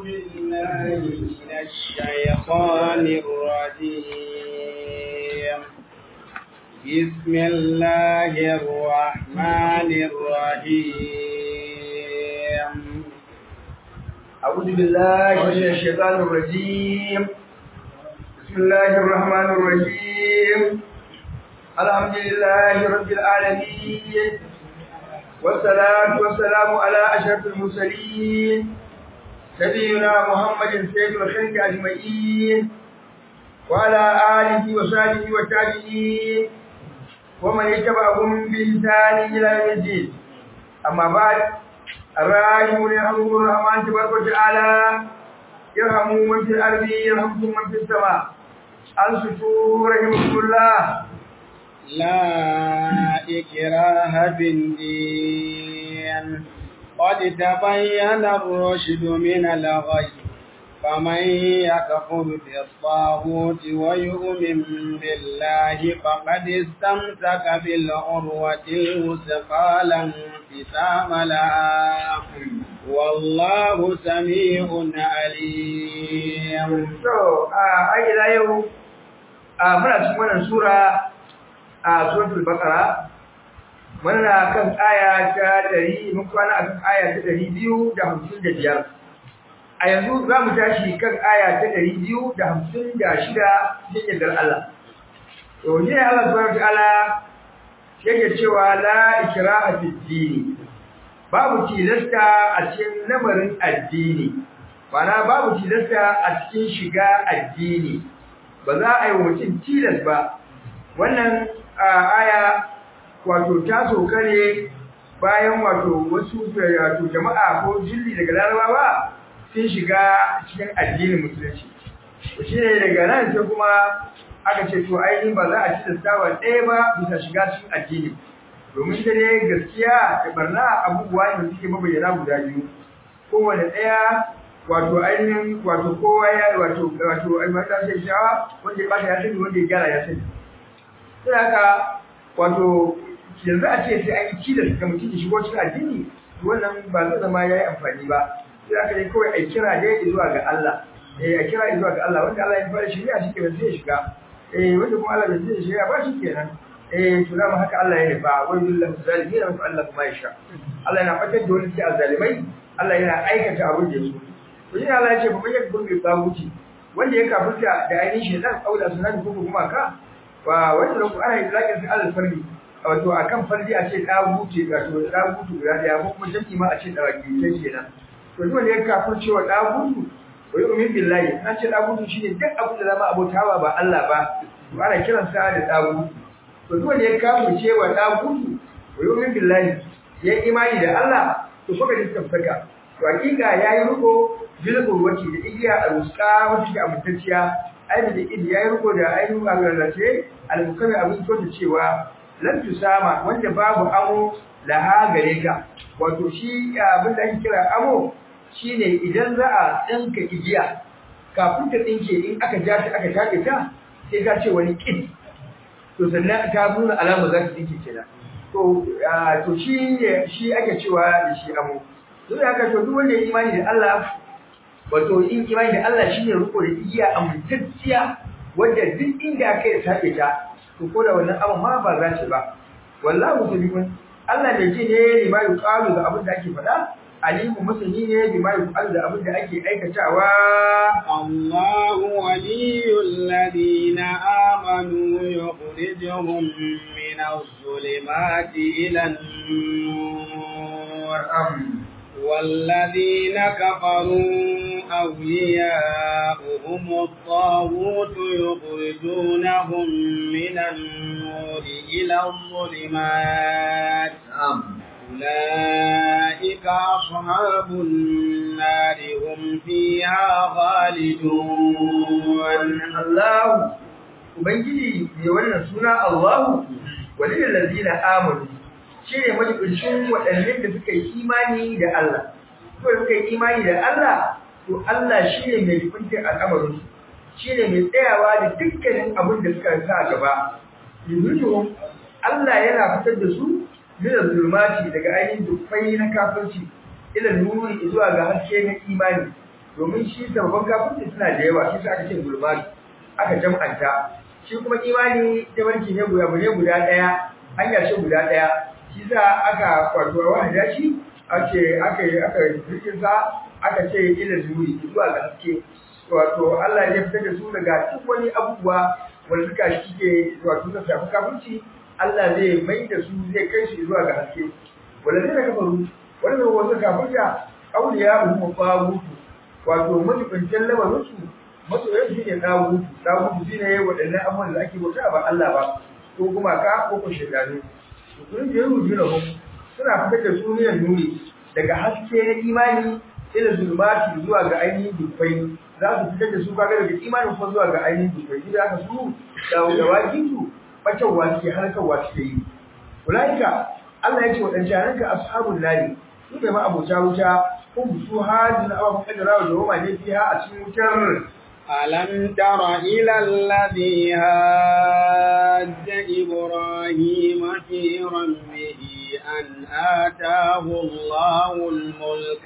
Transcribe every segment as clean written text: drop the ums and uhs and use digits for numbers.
بالله من الشيطان الرجيم. بسم الله الرحمن الرحيم. أعوذ بالله من الشيطان الرجيم. بسم الله الرحمن الرحيم. الحمد لله رب العالمين، والصلاة والسلام على أشرف المرسلين نبينا محمد سيد الخلق أجمعين، وعلى آله وصحبه والتابعين ومن اتبعهم بإحسان إلى يوم الدين. أما بعد، الراحمون يرحمهم الرحمن تبارك وتعالى، يرحموا من في الأرض يرحمكم من في السماء. أنصتوا رحمكم الله. لا إكراه في الدين، قد تبين الرشد من الغي، فمن يكفر بالطاغوت ويؤمن بالله فقد استمسك بالعروة الوثقى لا انفصام لها، والله سميع عليم. muna cikin wannan sura a suratul baqara, muna kan aya ta 100, mun kwana akan aya ta 255. A yanzu za mu tashi kan aya ta 256 cikin yardar Allah. To ne Allah subhanahu wataala yake cewa la ikraha fid din, babu tilasta a cikin lamarin addini, bana babu tilasta a cikin shiga addini, ba za a yi mutum tilas ba. Wannan aya wato ta soka ne bayan wato wasu jama'a ko jilli daga Larabawa sun shiga cikin addinin musulunci. Shi ne daga nan sai kuma aka ce to ainihin ba za a tilasta wa ɗaya ba bisa shiga cikin addini, domin da ne gaskiya da barna abubuwa ne suke mabayyana guda biyu, kowane ɗaya wato ainihin wato kowa ya wato ainihin sai shawa, wanda ya bata ya sani, wanda ya gyara ya sani. Sai haka wato yanzu a ce sai an yi tilas ga mutum ya shigo cikin addini, wannan ba zai zama ya yi amfani ba. Sai aka yi kawai a kira dai zuwa ga Allah, a kira zuwa ga Allah, wanda Allah ya fara shari'a shi kenan sai ya shiga, wanda kuma Allah bai zai shari'a ba shi kenan. To da mu haka Allah ya nufa, wai billahi zalimin wa Allah kuma ya sha. Allah yana fatar da wani sai azzalimai, Allah yana aikata abin da yake. To shi Allah ya ce ba yake gurbe tsabuci, wanda ya kafirta da ainihin shedan aula sunan ko kuma ka wa wanda ku ana izlakin sai Allah fardi, wato akan fardi a ce dagutu guda daya, ko kuma jami'i ma a ce dawaki kenan. To duk wanda ya kafirce wa dagutu wa yu'min billahi, an ce dagutu shine duk abin da zama abotawa ba Allah ba, to ana kiransa da dagutu. To duk wanda ya kafirce wa dagutu wa yu'min billahi, ya imani da Allah, to ko bai tafsaka, to hakika yayi riko bilbul wace da igiya al-wusta wacce ke amintacciya, ainihin da idi yayi riko da ainihin agalace al-mukami abin to da cewa lan tusama, wanda babu amo laha gare ka. Wato shi abin da ake kira amo shine idan za a tsinka igiya, kafin ta tsinke in aka ja ta aka tabe ta sai ka ce wani kin, to sannan ta nuna alama za ta tsinke kenan. To shi ake cewa da shi amo. Don haka to duk wanda ya imani da Allah, wato in imani da Allah shine riko da igiya amintacciya wanda duk inda aka yi tabe ta, to ko da wannan abu ma ba za ta ba. Wallahu sabibun, Allah da ji ne bima yuqalu da abin da ake faɗa, alimu masani ne bima yuqalu da abin da ake aikatawa. Allahu waliyul ladina amanu yukhrijuhum min adh-dhulumati ila an-nur, والذين كفروا أولياؤهم الطاغوت يخرجونهم من النور إلى الظلمات، أولئك أصحاب النار هم فيها خالدون. الله وبنجي يولنا سنة الله وللذين آمنوا، shi ne majibincin waɗannan da suka yi imani da Allah. Ko da suka yi imani da Allah, to Allah shi ne mai jibintin al'amarinsu, shi ne mai tsayawa da dukkanin abin da suka sa gaba. Yuzuhum, Allah yana fitar da su min zulmati daga ainihin dukkai na kafirci ila nuri zuwa ga haske na imani. domin shi sabon kafirci suna da yawa shi sa aka ce zulmatu aka jam'anta shi kuma imani tabarki ne guda daya hanya ce guda daya shi sa aka wato wahada shi aka rikin sa aka ce ila zuri zuwa ga haske wato Allah ya fitar da su daga duk wani abubuwa wanda suka shike wato suka shafi kafirci Allah zai mai da su zai kai su zuwa ga haske wanda zai kafaru wanda wasu kafirta auliya hum fagutu wato mutuncin lamarin su masoyan shi ne dagutu shine wadannan abubuwan da ake bauta ba Allah ba ko kuma ka ko shedanu sun je rujulahum suna fitar da suniyar nuri daga haske na imani ila zulmati zuwa ga ainihin dufai za su fitar da su kaga daga imanin ko zuwa ga ainihin dufai idan aka su da wajibu bacewa suke harkarwa suke yi ulaika Allah ya ce wadannan ka ashabul nari su ne ma abota wuta hum su hajin abu kadara da roma ne fiha a cikin wutar ألم تر إلى الذي هاج إبراهيم في ربه أن آتاه الله الملك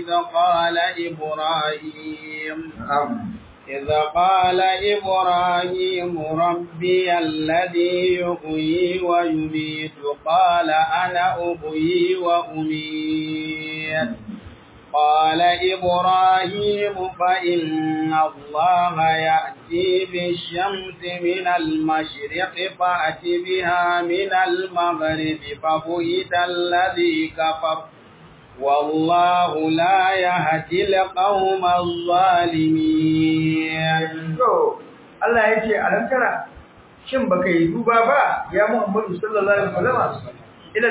إذ قال إبراهيم ربي الذي يحيي ويميت قال أنا أحيي وأميت قال إبراهيم فإن الله يأتي بالشمس من المشرق فأت بها من المغرب فبهت الذي كفر والله لا يهدي القوم الظالمين. Allah ya ce alam tara shin baka yi duba ba ya Muhammadu sallallahu alaihi wasallam ila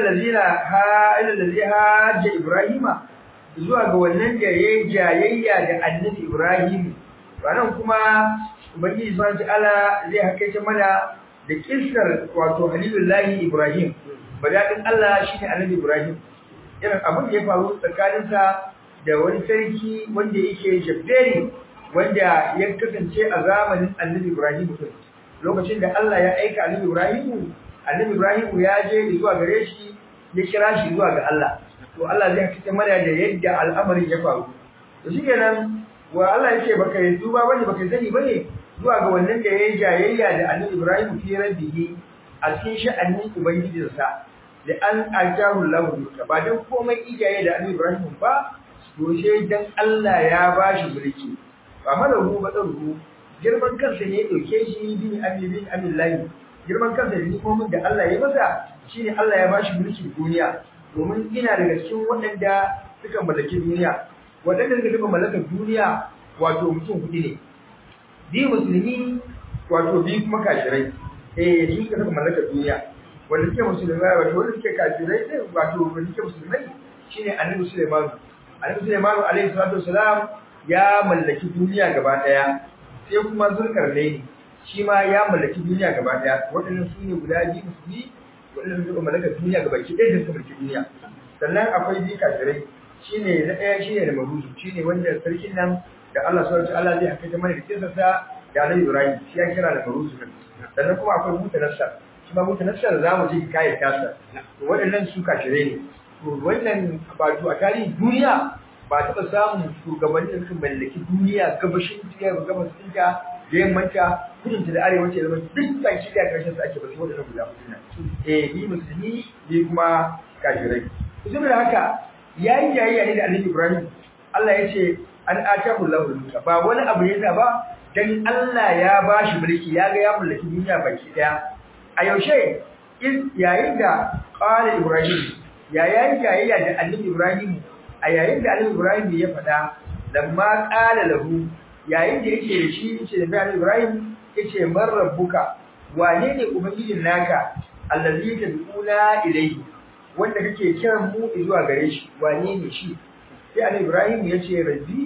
allazi hajja Ibrahima zuwa ga wannan da yayi jayayya da annabi Ibrahim wannan kuma ubangiji subhanahu ta'ala zai hakaita mana da kissar wato halilullahi Ibrahim badadin Allah shine annabi Ibrahim irin abin da ya faru tsakaninsa da wani sarki wanda yake jabberi wanda ya kasance a zamanin annabi Ibrahim lokacin da Allah ya aika annabi Ibrahim ya je zuwa gare shi ya kira shi zuwa ga Allah to Allah zai kace mana da yadda al'amarin ya faru to shikenan wa Allah yake baka yi duba bane baka sani bane zuwa ga wannan da yayi jayayya da annabi Ibrahim fi rabbihi a cikin sha'anin ubangijinsa da an ajahu lahu ba dan komai ijaye da annabi Ibrahim ba to sai dan Allah ya bashi mulki ba malahu ba tsaro girman kansa ne ya dauke shi bin amillahi girman kansa ne komai da Allah ya masa shine Allah ya bashi mulkin duniya domin ina daga cikin waɗanda suka mallaki duniya waɗanda suka mallaka duniya wato mutum hudu ne bi musulmi wato bi kuma kafirai shi suka mallaka duniya wanda suke musulmai wato wanda suke kafirai sai wato wanda suke musulmai shine annabi Sulaiman alaihi salatu wasalam ya mallaki duniya gaba daya sai kuma Zulkarnaini shi ma ya mallaki duniya gaba daya waɗannan su ne guda biyu musulmi waɗannan suka mallaka duniya gaba ki ɗaya da suka mallaki duniya sannan akwai bi kafirai shine na ɗaya shine da maruzu shine wanda sarkin nan da Allah subhanahu wa ta'ala zai haka mana da kisarsa da Annabi Ibrahim shi ya kira da maruzu sannan kuma akwai mutanassar kuma mutanassar za mu ji kai tasa to waɗannan su kafirai ne to wannan ba to a tarihin duniya ba taɓa samun shugabannin su mallaki duniya gabashin ta gabasin ta da yammanta kudin da arewa ce zama duk ban shi da karshen sa ake ba su waɗannan guda hudu bi musulmi bi kuma kafirai saboda haka yayi jayayya ne da Annabi Ibrahim Allah ya ce an atahu lahu mulka ba wani abu ne ba dan Allah ya bashi mulki ya ga ya mallaki duniya baki daya a yaushe yayin da qala Ibrahim yayin jayayya da Annabi Ibrahim a yayin da Annabi Ibrahim ya faɗa lamma qala lahu yayin da yake shi yace da Annabi Ibrahim yace man rabbuka wane ne ubangijin naka allazi tad'una ilayhi wanda kake kiran mu zuwa gare shi wane ne shi sai Annabi Ibrahim yace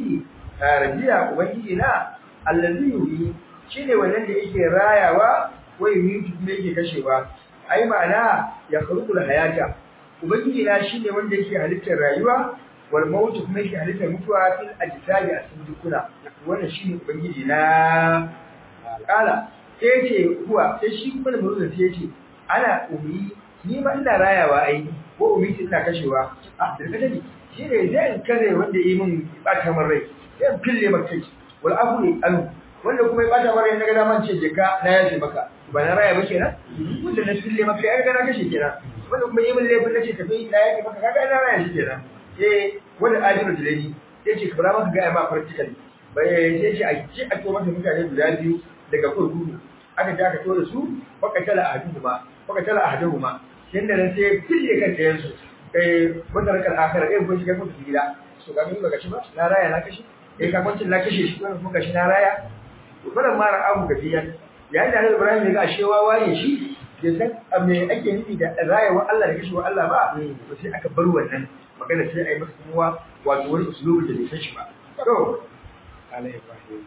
rabbiya ubangiji na allazi yuhi shine wannan da yake rayawa wai mutu ne yake kashewa ai ma'ana ya khuluqul hayata ubangiji na shine wanda yake halittar rayuwa wal mautu kuma yake halittar mutuwa fil ajsadi a cikin dukuna wannan shine ubangiji na kala sai ce kuwa sai shi kuma da murza sai ce ana umi ni ma ina rayawa ai ko umi ina kashewa da kaje shi ne zai kare wanda yi min bata min rai sai fille maka kai wal afu ne alu wanda kuma ya bata mara yana ga daman ce je ka na yaje maka ba na raya ba kenan wanda na fille maka ya ga na kashe kenan wanda kuma yi min laifin nace tafi na yaje maka kaga na raya shi kenan wanda ajiru jilani yace ka bara maka ga ma practically bai sai ce a ci a to maka mutane guda biyu daga kurkuku aka ja ka to da su fakatala ahaduhuma yanda nan sai fille kan ɗayan su wanda rakar akara ɗayan kun shiga kun gida so ga mun baka ci ba na raya na kashe ka kwancin na kashe shi kuma gashi na raya to falan mara abu ga biyan yayin da Annabi Ibrahim ya ga ashewa waye shi da san me ake nufi da rayawa Allah da kashewa Allah ba to sai aka bar wannan magana sai ai masa kuma wato wani usulubi da bai san shi ba to ala Ibrahim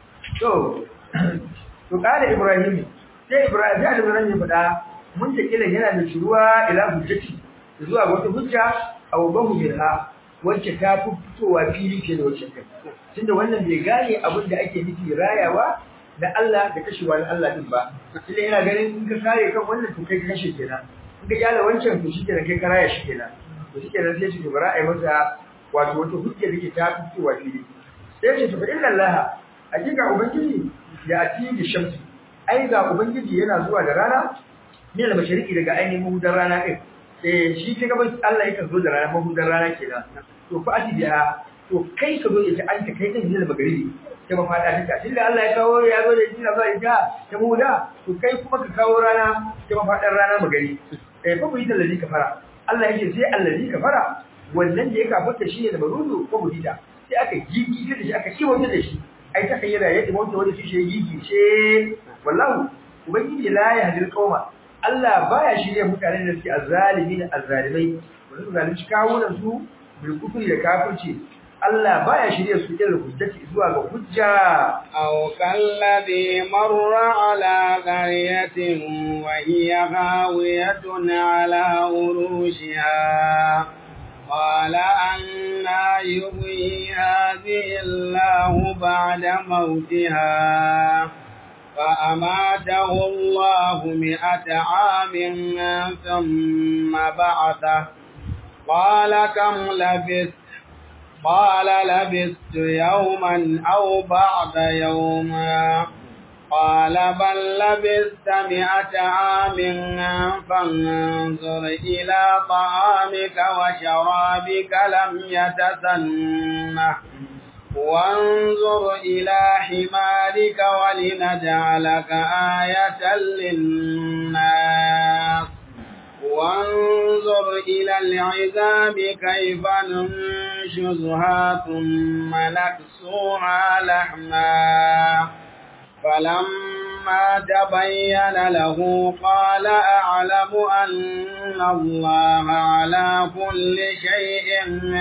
to kana Ibrahim sai Ibrahim ya faɗa mun ta kila yana da shuruwa ila hujjati zuwa wata hujja aw bahu bilha wacce ta fitowa fili ke da wacce kai tunda wannan bai gane abin da ake nufi rayawa da Allah da kashewa da Allah din ba kila yana ganin in ka kare kan wannan to kai ka kashe kenan in ka kyala wancan to shi kenan kai ka raya shi kenan to shi kenan sai shi to bara ai masa wato wata hujja da ke ta fitowa fili sai ce to fa inna Allah hakika ubangiji ya ati bi shamsi ai ga ubangiji yana zuwa da rana ne da mashariki daga ainihin mahudar rana din shi ke gaban Allah yake zo da rana mahudar rana kenan to fa ati biha to kai ka zo ita an ta kai din ne da magaribi sai ma fada ta tunda Allah ya kawo ya zo da shi na zai ga ta mahuda to kai kuma ka kawo rana sai ma fadar rana magari fa ku yi da ladhi kafara Allah yake sai allazi kafara wannan da ya kafarta shi ne da marudu ko mudida sai aka gigi da shi aka kiwo da shi ai ta kayyada yadda mutum wanda shi gigi ce wallahi ubangiji la ya hadil qauma Allah baya shirye mutanen da suke azzalimin azzalimai wanda su zalunci kawunan su bil kufri da kafirci Allah baya shirye su da hujjati zuwa ga hujja aw kalladhi marra ala qaryatin wa hiya hawiyatun ala urushiha qala anna yuhyi hadhihi Allahu ba'da mawtiha فأماته الله 100 عام ثم بعثه قال كم لبثت قال لبثت يوما أو بعض يوم قال بل لبثت 100 عام فانظر إلى طعامك وشرابك لم يتسنه وانظر إلى حمارك ولنجعلك آية للناس وانظر إلى العظام كيف ننشزها ثم نكسوها لحما فلما تبين له قال أعلم أن الله على كل شيء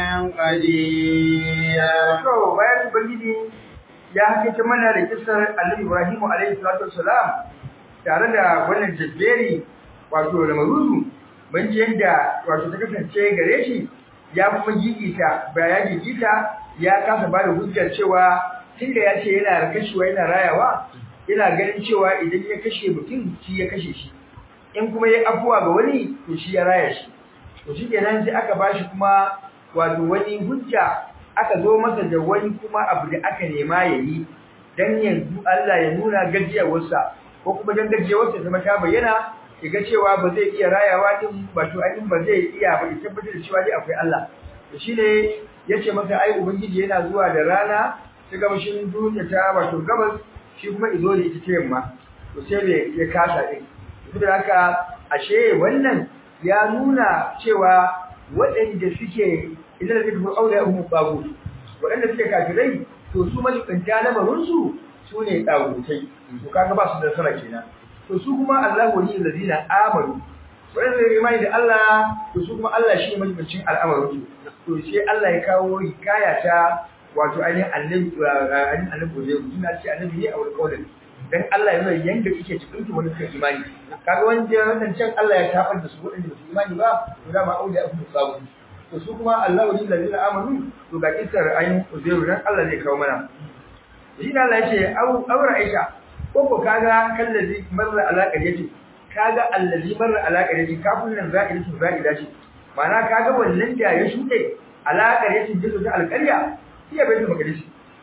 قدير. bayan ubangiji ya hakika mana da kisar Annabi Ibrahim alayhi salatu wassalam tare da wannan jabberi wato da maruzu mun ji yadda wato ta kasance gare shi ya kuma gigita bayani gigita ya kasa bada hujjar cewa tunda ya ce yana kashewa yana rayawa yana ganin cewa idan ya kashe mutum shi ya kashe shi in kuma ya afuwa ga wani to shi ya raya shi to shikenan sai aka bashi kuma wato wani hujja aka zo masa da wani kuma abu da aka nema yayi dan yanzu Allah ya nuna gajiyawarsa ko kuma dan gajiyawarsa ta mata bayyana kiga cewa ba zai iya rayawa din wato ainihin ba zai iya ba tabbatar da cewa dai akwai Allah to shine yace masa ai ubangiji yana zuwa da rana ta gabashin duniya ta wato gabas shi kuma izo da ita yamma to sai ne ya kasa din saboda haka ashe wannan ya nuna cewa waɗanda suke idan da su aure mu babu waɗanda suke kafirai to su malukanta lamarin su ne dagutai to kaga ba su da nasara kenan to su kuma Allahu waliyul ladina amanu waɗanda suke imani da Allah to su kuma Allah shi ne malukancin al'amarin su to sai Allah ya kawo hikaya ta wato ainihin annabi zai suna ce annabi ne a wurin kaulin dan Allah ya nuna yanda kike cikin ki wani kan imani kaga wanda wannan can Allah ya tafar da su wadanda su imani ba to da ma auliya abu sabu to su kuma Allah wali ladina amanu to ga kisar ainihin uzairu dan Allah zai kawo mana shi ne Allah ya ce aura aisha ko kaga kallazi marra ala qaryati kaga allazi marra ala qaryati kafin nan za'idatu za'ida shi ma'ana kaga wannan da ya shude ala qaryatin jisu da alqarya iya bai da magana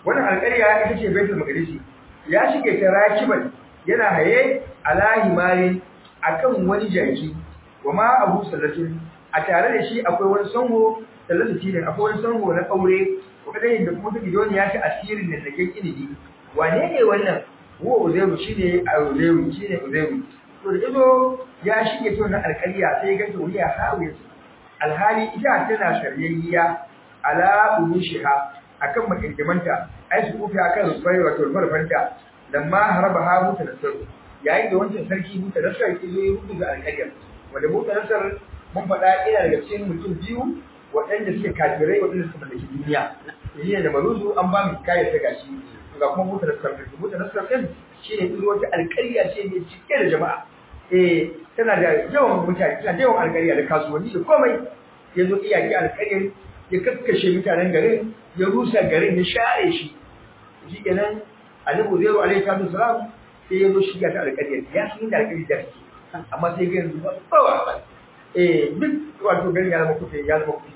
wannan alƙarya ita ce Baitul Maqdis ya shige ta rakiban yana haye alahi mali akan wani jaki wa ma abu sallatin a tare da shi akwai wani sango sallatu shine akwai wani sango na kaure wanda da kuma take doni ya ta asirin da take kinidi wane ne wannan huwa uzairu shine uzairu shine uzairu to da ido ya shige to na alƙarya sai ga to ya hawo alhali ita tana shariyya ala urushiha akan makirkimanta ai su kufi akan rufai wato farfanta lamma haraba haru ta nasaru yayin da wancan sarki Musa Nasar yake zo ya rubuta alƙaryar wanda Musa Nasar mun faɗa ina daga cikin mutum biyu waɗanda suke kafirai waɗanda suka mallaki duniya yayin da Maruzu an ba mu kayar ta gashi ga kuma Musa Nasar din shine izo wata alƙarya ce mai cike da jama'a tana da yawan mutane tana da yawan alƙarya da kasuwanni da komai yazo iyaki alƙaryar ya kakkashe mutanen garin ya rusa garin ya share shi kenan Annabi Zairu alaihi salam sai ya zo shiga ta alƙaryar ya san da alƙaryar da take amma sai ga yanzu ba duk wato garin ya zama kufe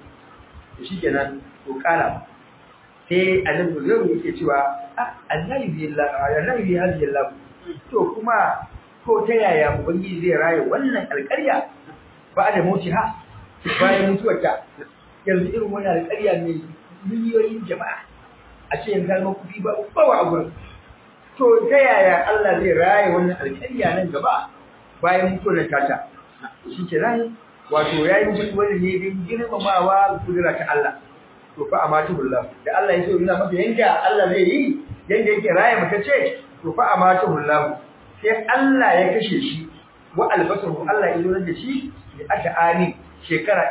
to shikenan to kala sai Annabi Zairu yake cewa annabi billahi hadhihi Allah to kuma ko ta yaya ubangiji zai raye wannan alƙarya ba da mutiha bayan mutuwarta yanzu irin wannan alƙarya mai miliyoyin jama'a a ce yanzu zama kuɗi ba a gurin to ta yaya Allah zai raye wannan alƙarya nan gaba bayan mutuwar tata shi kenan wato yayi mutu wani ne don girmamawa kudura ta Allah to fa amatullah da Allah ya so yana masa yanda Allah zai yi yanda yake raye mata ce to fa amatullah sai Allah ya kashe shi wa albasahu Allah ya zo da shi da aka ani shekara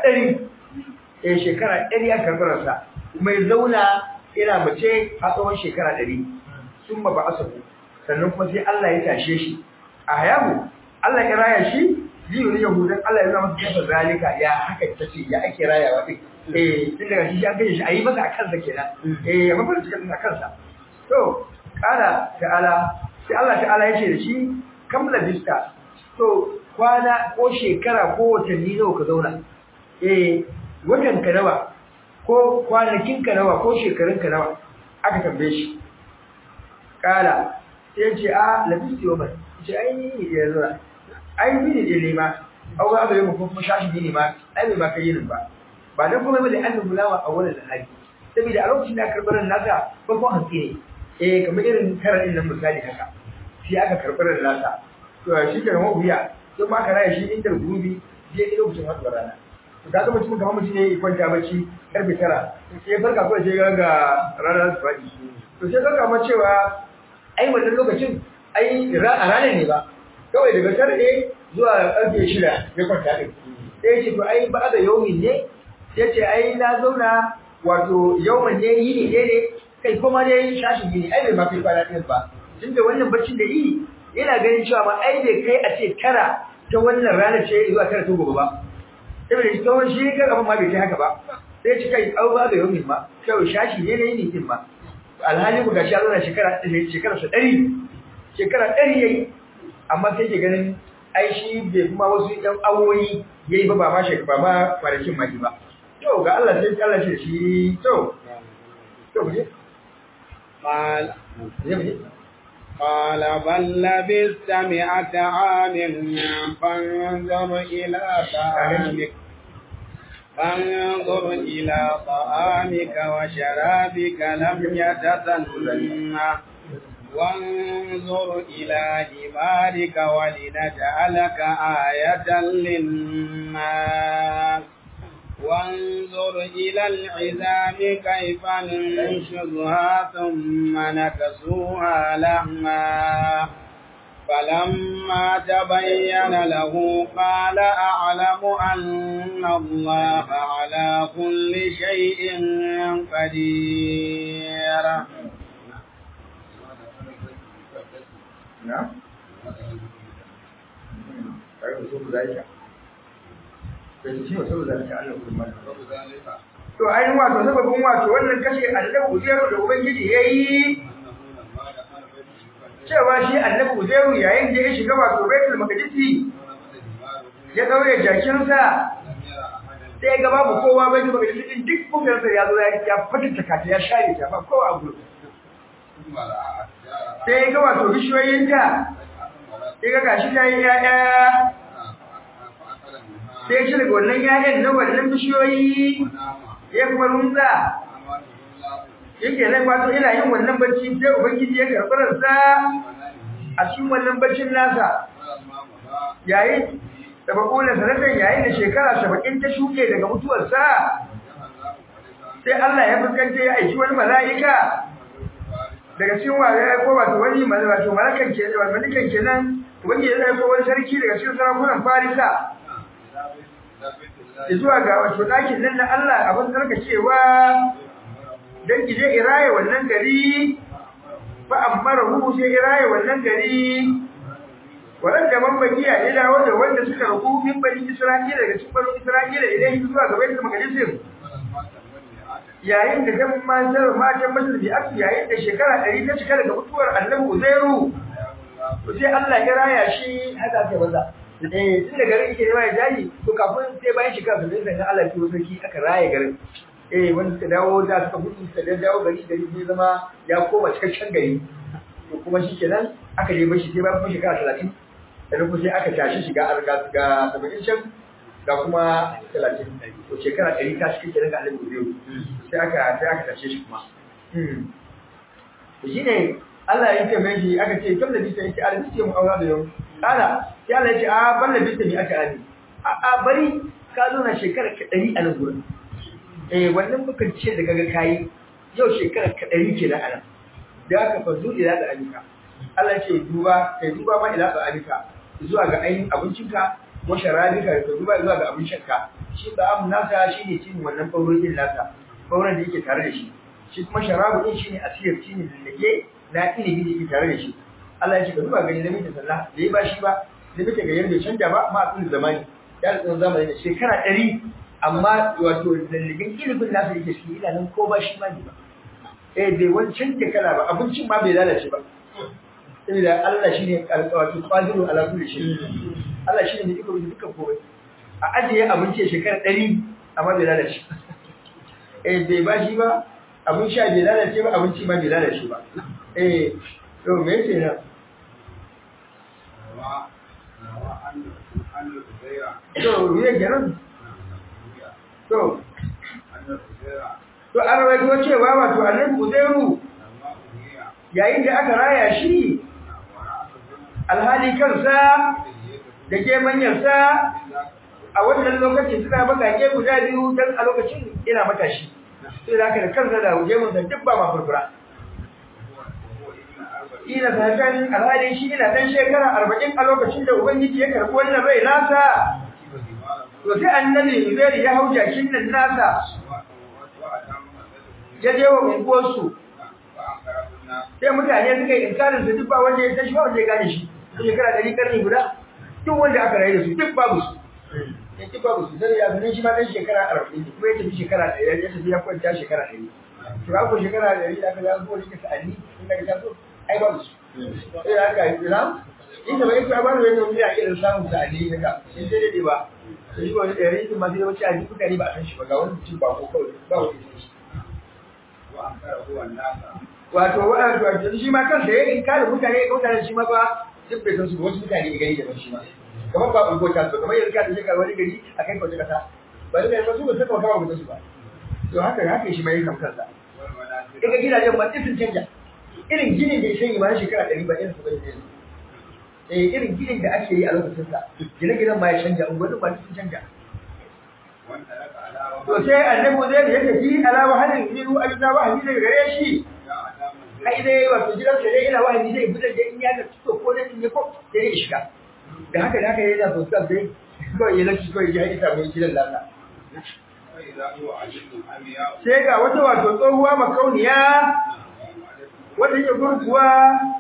100 shekara 100 aka karbarsa kuma ya zauna ina mace a tsawon shekara 100 sun ba asabu sannan kuma sai Allah ya tashe shi a hayahu Allah ya raya shi liyu ne yahudan Allah ya zama masa zalika ya haka tace ya ake rayawa din tun daga shi an gaje shi ayi masa akan sa kenan mafarin cikin akan sa to kala ta'ala sai Allah ta'ala ya ce da shi kamla bista to kwana ko shekara ko watanni nawa ka zauna watan ka nawa ko kwanakin ka nawa ko shekarun ka nawa aka tambaye shi kala sai ce labisti yawman ce ai ya zura ai mini ne ma au ga abin mu kuma shashi ne ma ai ba kai yin ba dan kuma bane annabi lawa a wannan hali saboda a lokacin da karbaran nasa farkon hanci ne kamar irin karadin nan misali haka shi aka karbaran nasa to shi ke mu biya to ma ka raye shi inda gurubi je lokacin wannan rana to kaga mutum kamar mutum ne ya kwanta bacci karfe 9 sai ya farka kawai sai ga ranar fadi to sai kaga ma cewa ai wannan lokacin ai a ranar ne ba kawai daga tare zuwa karfe 6 ya kwanta din sai ce to ai ba da yaumin ne sai ce ai na zauna wato yaumin ne yini ne kai kuma dai shashi yini ai bai ma kai kwana din ba tunda wannan baccin da yi yana ganin cewa ma ai bai kai a ce 9 ta wannan ranar ce zuwa 9 ta gobe ba saboda shi kawai shi ga abin ma bai kai haka ba sai ci kai au ba da yaumin ma kawai shashi ne yini din ma alhali ku gashi Allah shekara 100 yayi amma sai ke ganin ai shi bai kuma wasu ɗan awoyi yayi ba ma shekara ba kwanakin maki ba to ga Allah sai Allah shi to je قال بل لبثت 100 عام فانظر إلى طعامك وشرابك لم يتسنه وانظر إلى حمارك ولنجعلك آية للناس وانظر إلى العظام كيف ننشزها ثم نكسوها لحما فلما تبين له قال أعلم أن الله على كل شيء قدير to ainihin wato sababin wato wannan kashe annabi Uzairu da ubangiji yayi cewa shi annabi Uzairu yayin da ya shiga wato Baitul Maqdis ya daure jakinsa sai ga babu kowa Baitul Maqdis din duk bugarsa ya zo ya fatattaka ta ya share ta ba kowa a gurin sai ga wato bishiyoyinta sai ga gashi ta yi ƴaƴa sai shi daga wannan ƴaƴan na wannan bishiyoyi ya kuma runza yake nan wato ina yin wannan bacci sai ubangiji ya karɓi ransa a cikin wannan baccin nasa yayin da bakula sanatan yayin da shekara 70 ta shuke daga mutuwarsa sai Allah ya fuskanta ya aiki wani mala'ika daga cikin waya ko wato wani wato malakan ke da malakan kenan ubangiji ya aiko wani sarki daga cikin sarakunan Farisa zuwa ga wato dakin nan na Allah abin sarkacewa dan gije iraye wannan gari fa amarahu sai iraye wannan gari wanda mambakiya ya dawo da wanda suka rubu min bani Isra'ila daga cikin bani Isra'ila idan zuwa ga Baitul Maqdis yayin da kan matan Masar bi aksu yayin da shekara 100 ta cika daga mutuwar Annabi Uzairu to sai Allah ya raya shi haka sai maza tun da garin yake yawa jayi to kafin sai bayan shekara 70 sai Allah ya kiwo sarki aka raye garin wanda suka dawo da suka gudu suka dawo gari zai zama ya koma cikakken gari to kuma shikenan aka je bashi sai bayan shekara 30 da kuma sai aka tashi shiga arga ga 70 can da kuma 30 to shekara 100 ta shi kenan ga Annabi Uzairu sai aka tashi shi kuma to shine Allah ya ce mai shi aka ce kam da bisa yake arziki mu aura da yau kana sai Allah ya ce a balla bisa mi aka ani a bari ka zo na shekara 100 a nan gurin wannan bukan ce daga ga kai yau shekara 100 ke da anan da aka fazu ila da alika Allah ya ce duba ma ila da alika zuwa ga ainihin abincinka ko sharabika ka duba zuwa ga abincinka shi da amun nasa shine cin wannan faurorin nasa fauran da yake tare da shi shi kuma sharabu din shine asiyar cin da yake na ilimi da yake tare da shi Allah ya ce ka duba gani da mutum sallah da ya ba shi ba da mutum ga yanda canja ba ma tsin zamani ya tsin zamani da shekara 100 amma wato dalilin ilimin nasa yake shi ila nan ko ba shi ma ne ba bai wancan da kala ba abincin ma bai lalace ba saboda Allah shine wato qadiru ala kulli shay Allah shine mai iko da dukkan komai a ajiye abinci shekara 100 amma bai lalace bai ba shi ba abin sha bai lalace ba abinci ma bai lalace ba to me yake nan to me kenan to an rawaito cewa wato Annabi Uzairu yayin da aka raya shi alhali kansa da ke manyarsa a wannan lokacin suna bakake guda biyu dan a lokacin ina matashi sai da aka da kansa da gemun da duk ba ma furfura ina sakan alhali shi ina dan shekara 40 a lokacin da ubangiji ya karbi wannan rai nasa to sai Annabi Uzairu ya hauja shin nan nasa ya je wa unguwarsu sai mutane suka yi inkarin su duk ba wanda ya tashi ba wanda ya gane shi shekara 100 karni guda duk wanda aka rayu da su duk babu su duk babu su sai ya ganin shi ma dan shekara 40 kuma ya tafi shekara 100 ya tafi ya kwanta shekara 100 to ko shekara 100 da aka ga zuwa shi ka sa'ani in ka taso ai babu su sai aka yi ina inda bai ku ba wani ne ya irin samun sa'ani daga sai dai ba shi ko da yayin ma sai wace a duk mutane ba a san shi ba ga wani mutum ba ko kawai ba wani shi wato shi ma kansa ya in kare mutane shi ma ba duk bai san su wasu mutane ne gari da shi ma kamar ba ungo ta so kamar yanzu ka tafi wani gari a kai kwaje kasa ba da ba su ba saka kawo mutum su ba to haka shi mai kan kansa daga gidajen ba sun canja irin ginin da ya shanye ma shekara 100 ba irin su bane irin ginin da ake yi a lokacin sa gine-ginen ma ya canja unguwannin ba sun canja to sai Annabi zai ya tafi ala wahalin miru ajda wahayi daga gare shi kai dai wato gidan sa dai ina wahayi zai fitar da in ya ga to ko dai in ya ko sai ya shiga da haka yayin da so sai ko ya lashi ko ya ita mai gidan lalla sai ga wata wato tsohuwa makauniya wanda yake gurguwa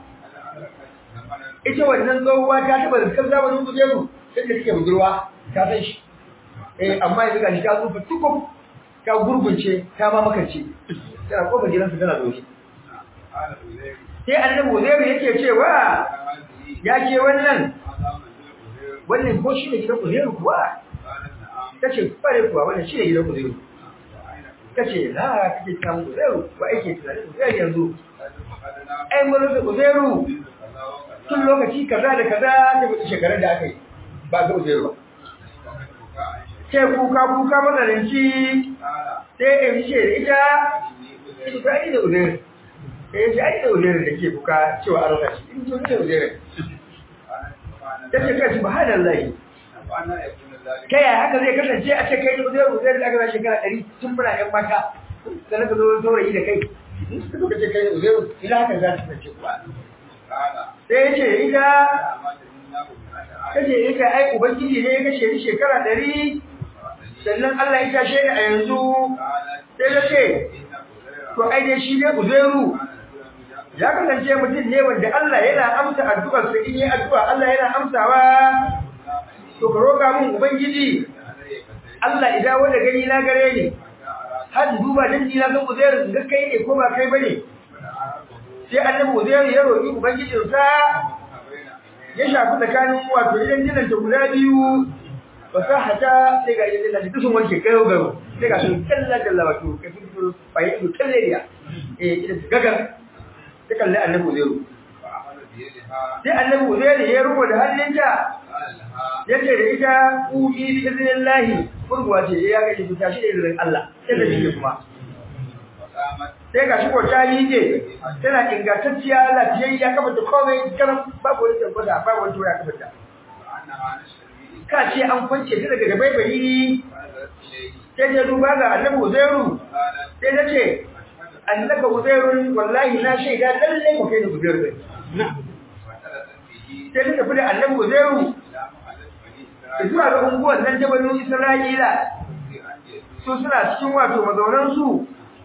ita wannan tsohuwa ta taba zakar zamanin gujeru sai da take budurwa ta san shi amma yanzu ga shi ta tsufa tukuf ta gurgunce ta ma makance tana kofar gidansa tana zaune sai Annabi Uzairu yake cewa ya ce wannan ko shi ne gidan Uzairu kuwa tace fare kuwa wannan shi ne gidan Uzairu tace na kake samu Uzairu ba yake tunani Uzairu yanzu ai mun rasa Uzairu tun lokaci kaza da kaza da mutu shekarun da aka yi ba ga Uzairu ba sai kuka matsalanci sai in ce ita ita ai da Uzairu sai ai da Uzairu da ke kuka cewa an rasa shi in ji da Uzairu ta ce kai subhanallahi ta yaya haka zai kasance a ce kai da Uzairu da aka zai shekara 100 tun muna yan mata sannan ka zo saurayi da kai suka ce kai da Uzairu ila haka za ta kasance kuwa sai ya ce ita kace ita ai ubangiji ne ya kashe ni shekara 100 sannan Allah ya tashe ni a yanzu sai ya ce to ai dai shi ne Uzairu ya kasance mutum ne wanda Allah yana amsa addu'ar sa in yi addu'a Allah yana amsawa to ka roƙa mun ubangiji Allah idan wanda gani na gare ni har duba dan ni na san Uzairu ga kai ne ko ba kai bane sai annabi Uzairu ya roƙi ubangijin sa ya shafi tsakanin wato idan jinan ta guda biyu fasahata sai ga idan da dusun wanke kai garo sai ga sun kallalla wato kafin su bai su kallariya idan gagar sai kalle annabi Uzairu sai annabi Uzairu ya rubo da hannunta yace da ita ubi bi iznillahi furguwa ce ya ga shi tashi da izinin Allah sai da shi kuma sai ga shi ko ta yi ce tana ingantacciya lafiyayya kafa ta komai karam babu wani tabbata babu wani tura kafa ta ka ce an kwance ta daga gabaibayi sai ya duba ga annabi Uzairu sai ta ce annabi Uzairu wallahi na shaida lalle ko kai da Uzairu sai ta tafi da annabi Uzairu zuwa ga unguwar nan jabalin Isra'ila su suna cikin wato mazaunan su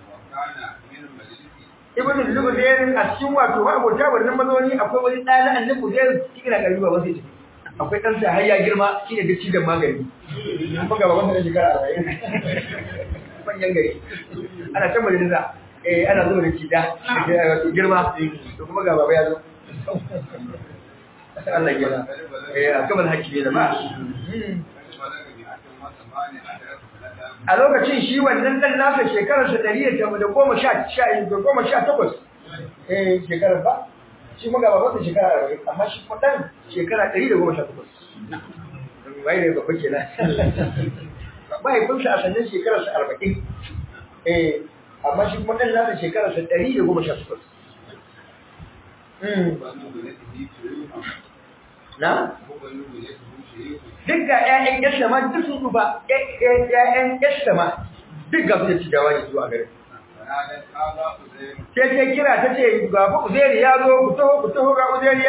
ibn al-Zubayr a cikin wato abota wannan mazauni akwai wani dali annabi Uzairu cikin gariba wasu akwai dan sa har ya girma shine da cidan magani kuma ga baban da shekara 40 banyan gari ana ta majalisa ana zo da cida girma to kuma ga baba ya zo Allah ya kamar hakki da ba a lokacin shi wannan dan nasa shekarar sa 118 shekarar ba shi kuma gaba wata shekara 40 amma shi kuma dan shekara 118 bai da babba kenan bai kun sa sannan shekarar sa 40 amma shi kuma dan nasa shekarar sa 118 na duk ga ƴaƴan yassa ma duk sun duba ƴaƴan yassa ma duk ga su da wani zuwa gare sai kira ta ce ga Uzairu ya zo ku taho ga Uzairu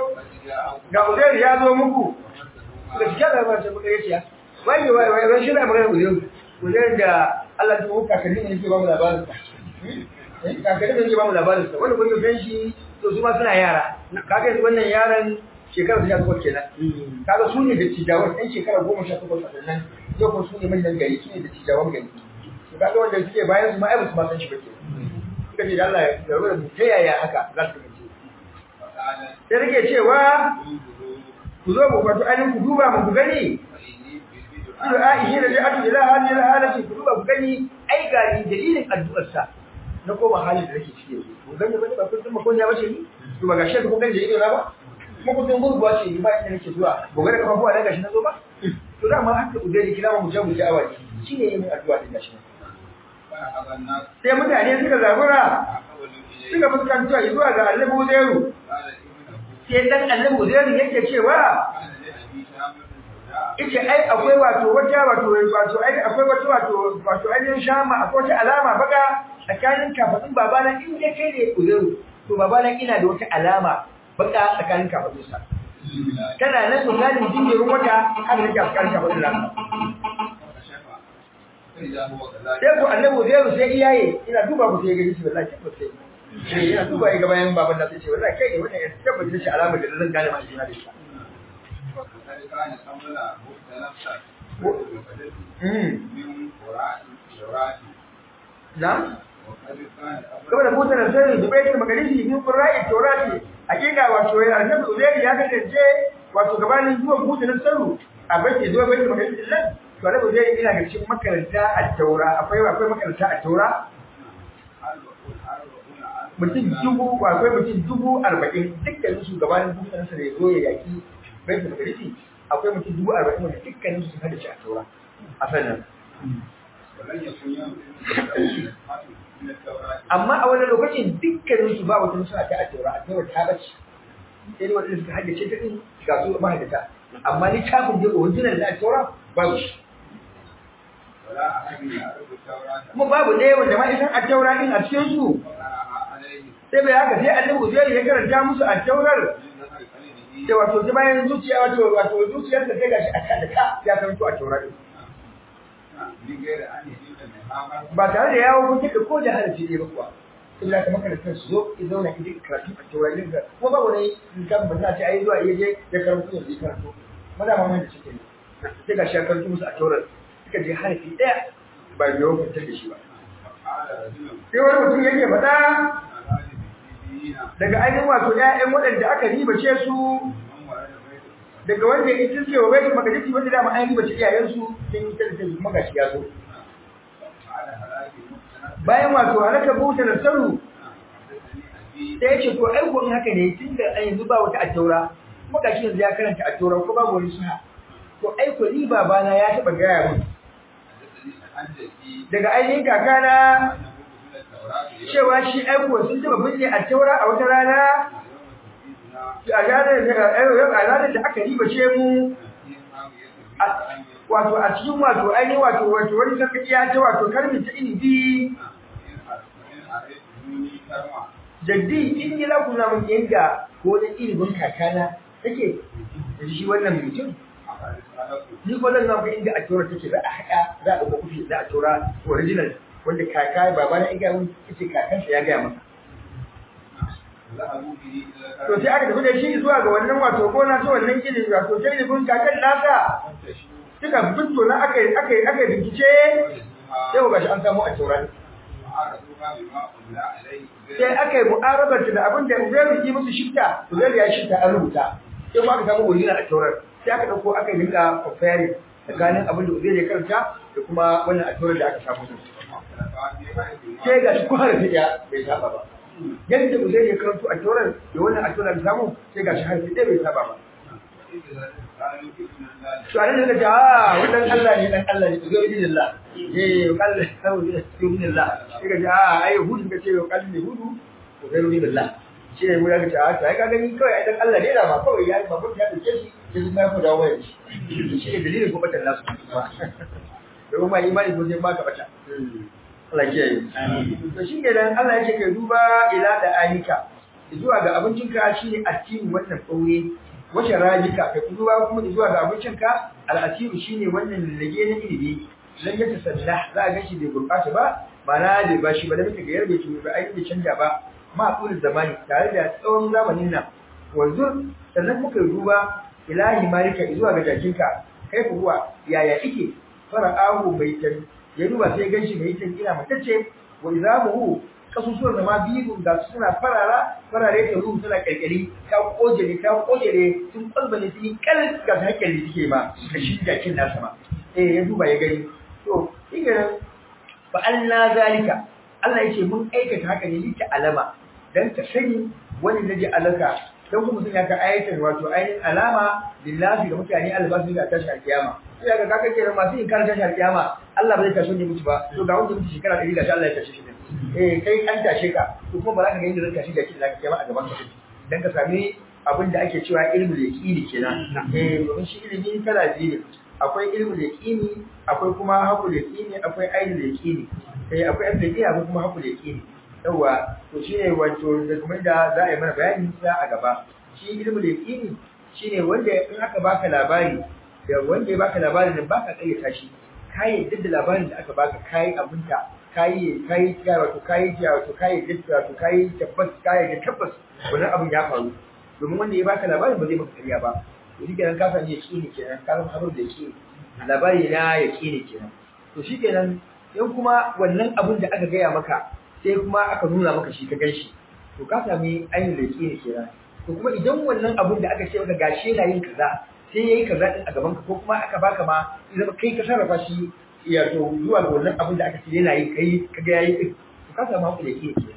ya zo muku ga shi da ba ta kuɗe yace wai shi da magana Uzairu da Allah ta huka kalli ne yake ba mu labarin sa kakalli ne yake ba mu labarin sa wanda kun ga shi to su ma suna yara kaga wannan yaran shekara 18 kenan kaga su ne da tijawan ɗan shekara 18 a sannan yau ko su ne manyan gari su ne da tijawan gari to kaga wanda suke bayan su ma ai ba su ma san shi ba ke suka ce da Allah ya rubuta mu ta yaya haka za su ce sai rike cewa ku zo ku wato ainihin ku duba mu ku gani Ido Aisha da Ja'atu ila halati ku duba ku gani ai gari dalilin addu'arsa na koma halin da nake ciki yanzu ku gani ba kun san makon ya bace ni to ba gashi ku gani da ido na ba mutum gurguwa ce ba inda nake zuwa gobe da kafafuwa da gashi na zo ba to da ma haka Uzairu kila mu jabu ja'awa shine yin addu'a din gashi sai mutane suka zabura suka fuskanta zuwa ga Annabi Uzairu sai dan Annabi Uzairu yake cewa yace ai akwai wato ai akwai wato ainihin shama akwai wata alama baka tsakanin kafadun babana in dai kai ne Uzairu to babana ina da wata alama baka tsakanin kafadunsa tana nan misalin jinjirin wata har da tsakanin kafadunsa sai ku Annabi Uzairu sai iyaye ina duba ku sai ga shi wallahi tabbata sai ina duba ga bayan baban da sai ce wallahi kai ne wannan ya tabbata shi alamar da zan gane ma shi na da shi na saboda mutan da sai Zubair da Magalisi bin Qurra'i Taurati hakika wato Annabi Uzairu ya kasance wato gabanin zuwan mutan Saru a bace zuwa bace Magalisi nan to Annabi Uzairu ina ga cikin makaranta a Taura akwai makaranta a Taura mutum dubu 40 dukkanin shugabanin dukkanin sa da zo ya yaki baitul maqdis akwai mutum 40 wanda dukkanin su sun hada shi a taura a sannan amma a wannan lokacin dukkanin su ba wata suna ta a taura ta bace sai dai wanda suka haddace ta din ga su mahaddata amma ni kafin da original da taura babu shi kuma babu ne wanda ma isan a taura din a cikin su sai bai haka sai annabi zai ya karanta musu a taurar da wato ji bayan zuciya wato zuciyar da kai gashi a kan da ka ya karanto a taurar din ba tare da yawo kun kike ko da harafi ne ba kuwa illa kamar kada su zo ya zauna ki karatu a taurar din kuma babu ne kan ba za ta ai zuwa yaje ya karanto ya karanto madama mun da cike sai gashi ya karanto musu a taurar suka je harafi daya ba ya hukunta da shi ba sai wani mutum yake faɗa daga ainihin wato ƴaƴan waɗanda aka ribace su daga wanda ya tilke wa baitul maqdis wanda da ma an ribace iyayen su sun yi tilke kuma gashi ya zo bayan wato halaka buta da saru sai ya ce to ai ko haka ne tunda an yanzu ba wata attaura kuma gashi yanzu ya karanta attaura ko babu wani suha to ai ko ni babana ya taba gaya mun daga ainihin kakana cewa shi aiko sun taba binne a taura a wata rana a ranar da aka ribace mu wato a cikin wato ainihin wato wani sarkakiya ta wato karmin ta inibi jaddi in yi lakuna mun yanga ko da inibin kakana take da shi wannan mutum ni ko zan ga inda a taura take za a haɗa za a ɗauka kufi da a taura original wanda kaka baba na iga mun kace kakansa ya ga maka to sai aka tafi da shi zuwa ga wannan wato gona ta wannan gidi wato sai da gun kakan nasa suka fito na aka bincike sai ga shi an samu a taura sai aka yi mu'arabar da abin da Uzairu yi musu shifta Uzairu ya shifta an rubuta sai kuma aka samu original a taurar sai aka dauko aka yi dinga comparing tsakanin abin da Uzairu ya karanta da kuma wannan a taurar da aka samu sai ga shi kuma harfi ɗaya bai saba ba yadda Uzairu ya karanto a taurar da wannan a taurar da samu sai ga shi harfi ɗaya bai saba ba to anan da ta wannan Allah ne dan Allah ne Uzairu bin Allah Allah Uzairu bin Allah sai ga ai hudu ga ce kalli hudu Uzairu bin Allah shi ne mu ga ta sai ka gani kawai ai dan Allah ne da ba kawai yayi babun ya dace shi sai ma ku dawo wai shi ne dalilin ko batan nasu da kuma imani ko sai ba ka bata Allah ya yi to shi ne dan Allah yake kai duba ila da anika zuwa ga abincinka shine addini wannan tsaure wace rajika kai duba kuma zuwa ga abincinka al'asiru shine wannan lage na ilimi dan ya tasallah za a gashi bai gurbata ba mana da ba shi ba da muke ga yarbe shi ba ai bai canja ba ma kullu zamani tare da tsawon zamanin nan wanzu sannan muka duba ilahi malika zuwa ga jakinka kai kuwa yaya yake fara'ahu baitan ya duba sai ganshi mai tan ina matacce wa izamuhu kasusuwar da ma biyu da suna farare da ruhu suna kalkali ta kojere sun kalbane sun kal ga hakkin da suke ma suka shi jakin nasa ma ya duba ya gani to idan fa Allah zalika Allah yake mun aikata haka ne lita alama dan ta sani wani da ji alaka dan kuma sun yaka ayatan wato ainin alama lillahi da mutane albasu da tashi alkiyama sai ga kaka kira masu in karanta tashi alkiyama Allah ba zai tashi ne mutu ba to ga wanda mutu shekara 100 da Allah ya tashi shi kai an tashe ka to kuma ba za ka ga inda zan tashi da kin zaka kiyama a gaban ka dan ka sami abin da ake cewa ilmul yaqini kenan domin shi ilimi kala biyu ne akwai ilmul yaqini akwai kuma hakul yaqini akwai ainul yaqini akwai abdiya akwai kuma hakul yaqini yawa to shine wato da kuma da za a yi mana bayani sa a gaba shi ilmul yaqini shine wanda in aka baka labari da wanda ya baka labarin nan baka kayyata shi kai duk da labarin da aka baka kai abinta kai wato da tabbas wannan abin ya faru domin wanda ya baka labarin ba zai maka kariya ba to shi kenan ka san yaqini kenan ka san abin da yaqini labari na yaqini kenan to shi kenan yan kuma wannan abin da aka gaya maka sai kuma aka nuna maka shi ka ganshi to ka sami ainihin yaqini kenan to kuma idan wannan abin da aka ce maka gashi yana yin kaza sai yayi kaza din a gaban ka ko kuma aka baka ma idan kai ka sarrafa shi ya to zuwa ga wannan abin da aka ce yana yi kai kaga yayi din to ka samu hakuri yake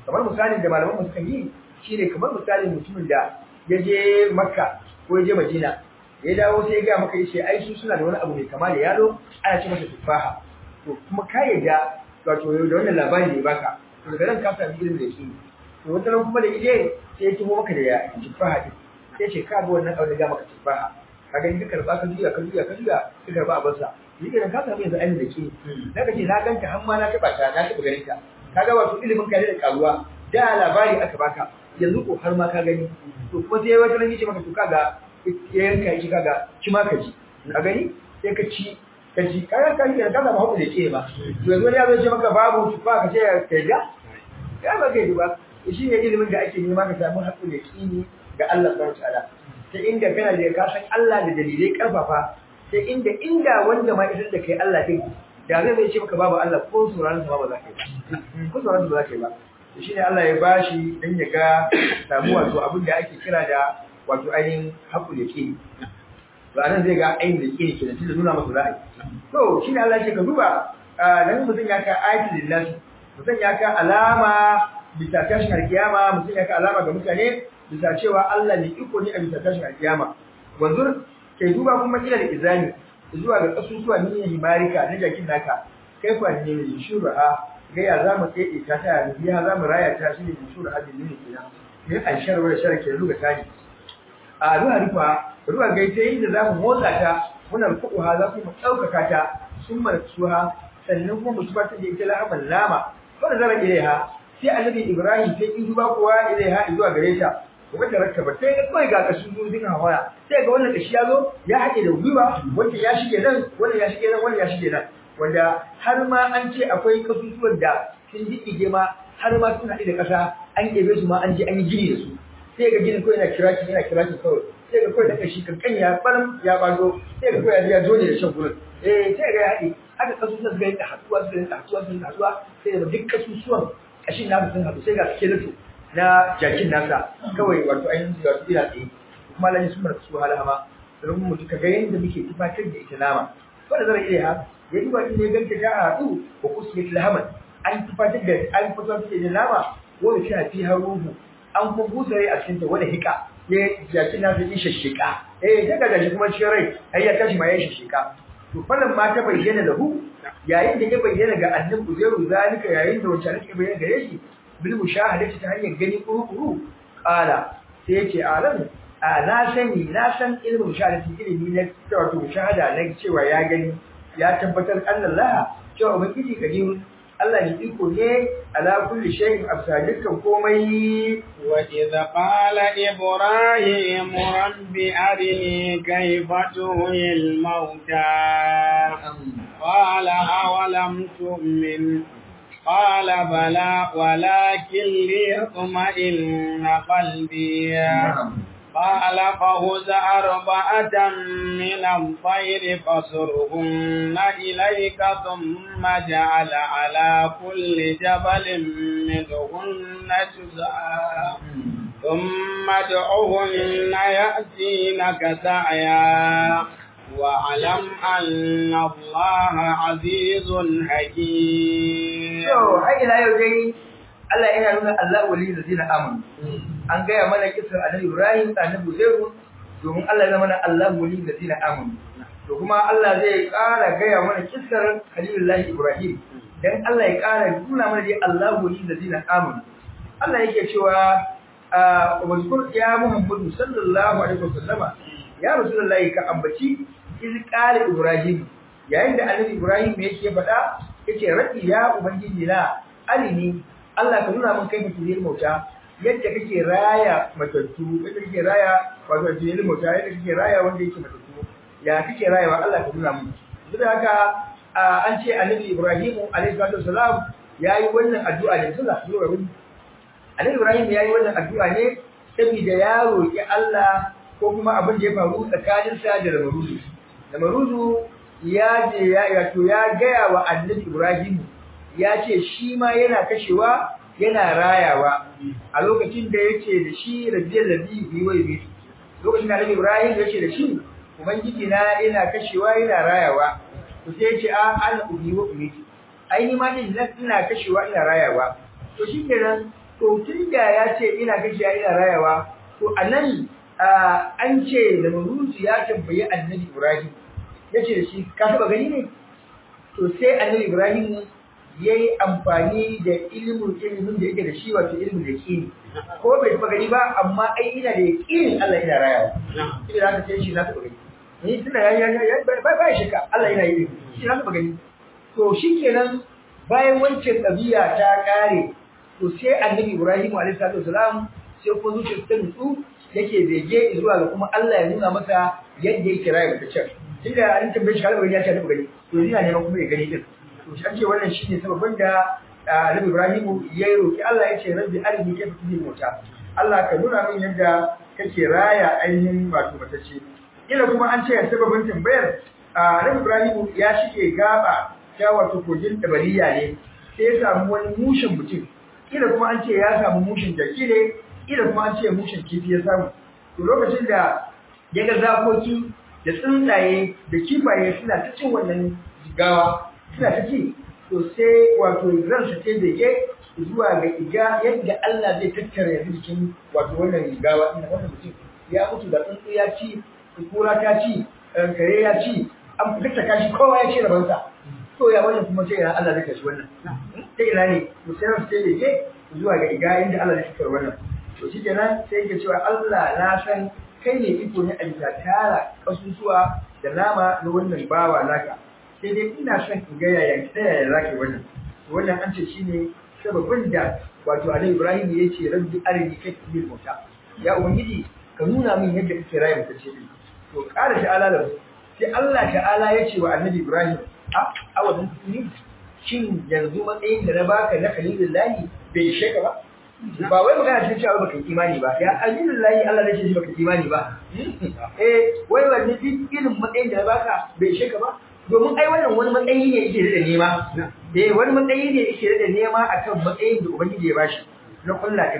kamar misalin da malaman mu suka yi shine kamar misalin mutumin da ya je Makka ko ya je Madina ya dawo sai ya ga maka yace ai su suna da wani abu mai kama da yalo ana ce masa tufaha to kuma ka yadda wato da wannan labari da ya baka to daga nan ka sami irin da yake to wata ran kuma da ije sai ya tumo maka da ya tufaha din sai ce ka ga wannan abu da ga maka tufaha kaga in ka karba ka juya ka karba a bansa shi ke ka samu yanzu ainihin da ke daga ce na ganta har ma na taba ganin ta kaga wato ilimin ka ne da karuwa da labari aka baka yanzu ko har ma ka gani to kuma sai wata ran yace maka to kaga yanka shi kaga ki ma ka ji ka gani sai ka ci kaga kan ka samu haƙu da ke ba to yanzu ne ya zo ce maka babu tufa ka ce ka ga ya ba kai ba shi ne ilimin da ake nema ka samu haƙu da kini ga Allah subhanahu wa ta'ala sai inda kana da ka san Allah da dalilai karfafa sai inda wanda ma idan da kai Allah din da zai ce maka babu Allah ko sauraron sa ba za ka yi ko sauraron ba za ka yi ba to shine Allah ya bashi dan ya ga samu wato abin da ake kira da wato ainihin haƙul yaqini to anan zai ga ainihin yaqini kenan tunda nuna masa ra'ayi to shine Allah ya ce ka duba dan mutun ya ka ayatul lillahi mutun ya ka alama bisa tashin alkiyama mutun ya ka alama ga mutane bisa cewa Allah ne iko ne a bisa tashin alkiyama wanzur kai duba kuma kila da izani zuwa ga kasusuwa ne himarika na jakin naka kai fa ne shura ga ya za mu tsaye ta ta ne ya za mu raya ta shi ne shura hadin ne kenan ne an sharwa da sharake ruga tani a ruwa gaita inda za mu motsa ta muna ruku ha za mu daukaka ta sun marsuha sannan kuma mu tabbatar da ita lahaban lama wanda zara ilaiha sai annabi Ibrahim sai in duba kowa ilaiha zuwa gare ta kuma da rakkaba sai ga kai ga kasu dukkan hawaya sai ga wannan kashi yazo ya haɗe da gwiwa wanda ya shige nan wanda ya shige nan wanda ya shige nan wanda har ma an ce akwai kasusuwan da sun jijjige ma har ma sun haɗe da ƙasa an kebe su ma an je an yi gini da su sai ga ginin kawai yana kira shi kawai sai ga kawai da kashi kankan ya baram ya bazo sai ga kawai ya zo ne da shan gurin sai ga ya haɗe haka kasusuwan su ga yadda haɗuwa sai da duk kasusuwan kashin nasu sun haɗu sai ga skeleton na jakin nasa kawai wato ainihin wato ina tsaye kuma lalle sun mara su halama don mu duka ga yanda muke tufatar da ita nama wanda zara iya ha ya duba in ne ganta ta haɗu ko kusiyat lahaman an tufatar da ita nama wanda tana fi haruhu an kuma busare a cikin ta wanda hika ya jakin nasa yi shashika daga da shi kuma cikin rai har ya tashi ma ya shashika to falan ma ta bayyana lahu yayin da ya bayyana ga annabi Uzairu zalika yayin da wancan ya bayyana gare shi bil mushahadati ta hanyar gani kuru qala sai yace alan na san ilmin mushahadati ilimi na wato mushahada na cewa ya gani ya tabbatar Allah cewa ubangiji kadim Allah ne iko ne ala kulli shay'in afsalikan komai wa idza qala ibrahim rabbi arini kayfa tuhil mauta qala awalam tu'min قال بلى ولكن ليطمئن قلبي قال فخذ أربعة من الطير فصرهن إليك ثم اجعل على كل جبل منهن جزءا ثم ادعهن يأتينك سعيا واعلم أن الله عزيز حكيم. har ila yau dai Allah yana nuna Allah wali ladina amanu an gaya mana kisar annabi Ibrahim da annabi Uzairu domin Allah ya mana Allah wali ladina amanu to kuma Allah zai ƙara gaya mana kisar Khalilullahi Ibrahim dan Allah ya ƙara nuna mana dai Allah wali ladina amanu Allah yake cewa wazkur ya Muhammadu sallallahu alaihi wasallama ya Rasulullahi ka ambaci iz qala Ibrahim yayin da annabi Ibrahim yake faɗa yace rabbi ya ubangiji na alini Allah ka nuna min kai mutum mauta yadda kake raya matattu yadda kake raya wato jini mauta yadda kake raya wanda yake matattu ya kake rayawa Allah ka nuna min duk da haka an ce annabi Ibrahim alaihi wasallam yayi wannan addu'a ne sallallahu alaihi annabi Ibrahim yayi wannan addu'a ne saboda ya roki Allah ko kuma abin da ya faru tsakaninsa da Namaruzu ya je ya gaya wa annabi Ibrahim ya ce shi ma yana kashewa yana rayawa a lokacin da yake da shi rabbil ladhi bi waybi lokacin da annabi Ibrahim yake da shi ubangiji na yana kashewa yana rayawa to sai yace a ana ubi wa ubi ai ni ma din ina kashewa ina rayawa to shikenan to tun da ya ce ina kashiya ina rayawa to anan an ce da Namrudu ya tambayi Annabi Ibrahim yace da shi ka taba gani ne to sai Annabi Ibrahim yayi amfani da ilimin da yake da shi wato ilimin yaqini ko bai taba gani ba amma ai ina da yaqinin Allah ina rayawa ina da ce shi na taba gani ni tunda ya ba shi ka Allah ina yi shi na taba gani to shikenan bayan wancan ɗabi'a ta kare to sai Annabi Ibrahim alayhi salatu wasalam sai ko zuciyar ta nutsu yake bege zuwa ga kuma Allah ya nuna masa yadda yake rayu da cewa tunda an tambaye shi kalmar ya ta gani to ina neman kuma ya gani din to shi an ce wannan shine sababin da Annabi Ibrahim ya roki Allah ya ce rabbi arini kayfa tuhil mauta Allah ka nuna min yadda kake raya ainihin wato matacce kila kuma an ce sababin tambayar Annabi Ibrahim ya shige gaba ta wato kogin tabariya ne sai ya samu wani mushin mutum kila kuma an ce ya samu mushin jaki ne kila kuma an ce mushin kifi ya samu to lokacin da ya ga zakoki da tsuntsaye da kifaye suna ta cin wannan gawa suna ta ci to sai wato ransa ta bege zuwa ga iga yadda Allah zai tattara yanzu jikin wato wannan gawa inda wannan mutum ya mutu da tsuntsu ya ci kura ta ci kare ya ci an fita shi kowa ya ce rabansa to ya wannan kuma sai Allah zai kashi wannan sai ina ne musulman sai da ke zuwa ga iga inda Allah zai kashi wannan to shi kenan sai yake cewa Allah na san kai ne iko ne a bisa tara kasusuwa da nama na wannan bawa naka sai dai ina son in ga yaya zaka wannan to wannan an ce shine sababin da wato Annabi Ibrahim ya ce rabbi arini kayfa tuhil mauta ya ubangiji ka nuna min yadda kake rayu mutace to ƙara ta'ala da sai Allah ta'ala ya ce wa Annabi Ibrahim awadan tuni shin yanzu matsayin da na baka na khalilullahi bai sheka ba ba wai magana ce cewa baka imani ba ya khalilullahi Allah ne ce baka imani ba wai wannan dukkan matsayin da na baka bai sheka ba domin ai wannan wani matsayi ne yake da nema wani matsayi ne yake da nema akan matsayin da ubangiji ya bashi na kullatin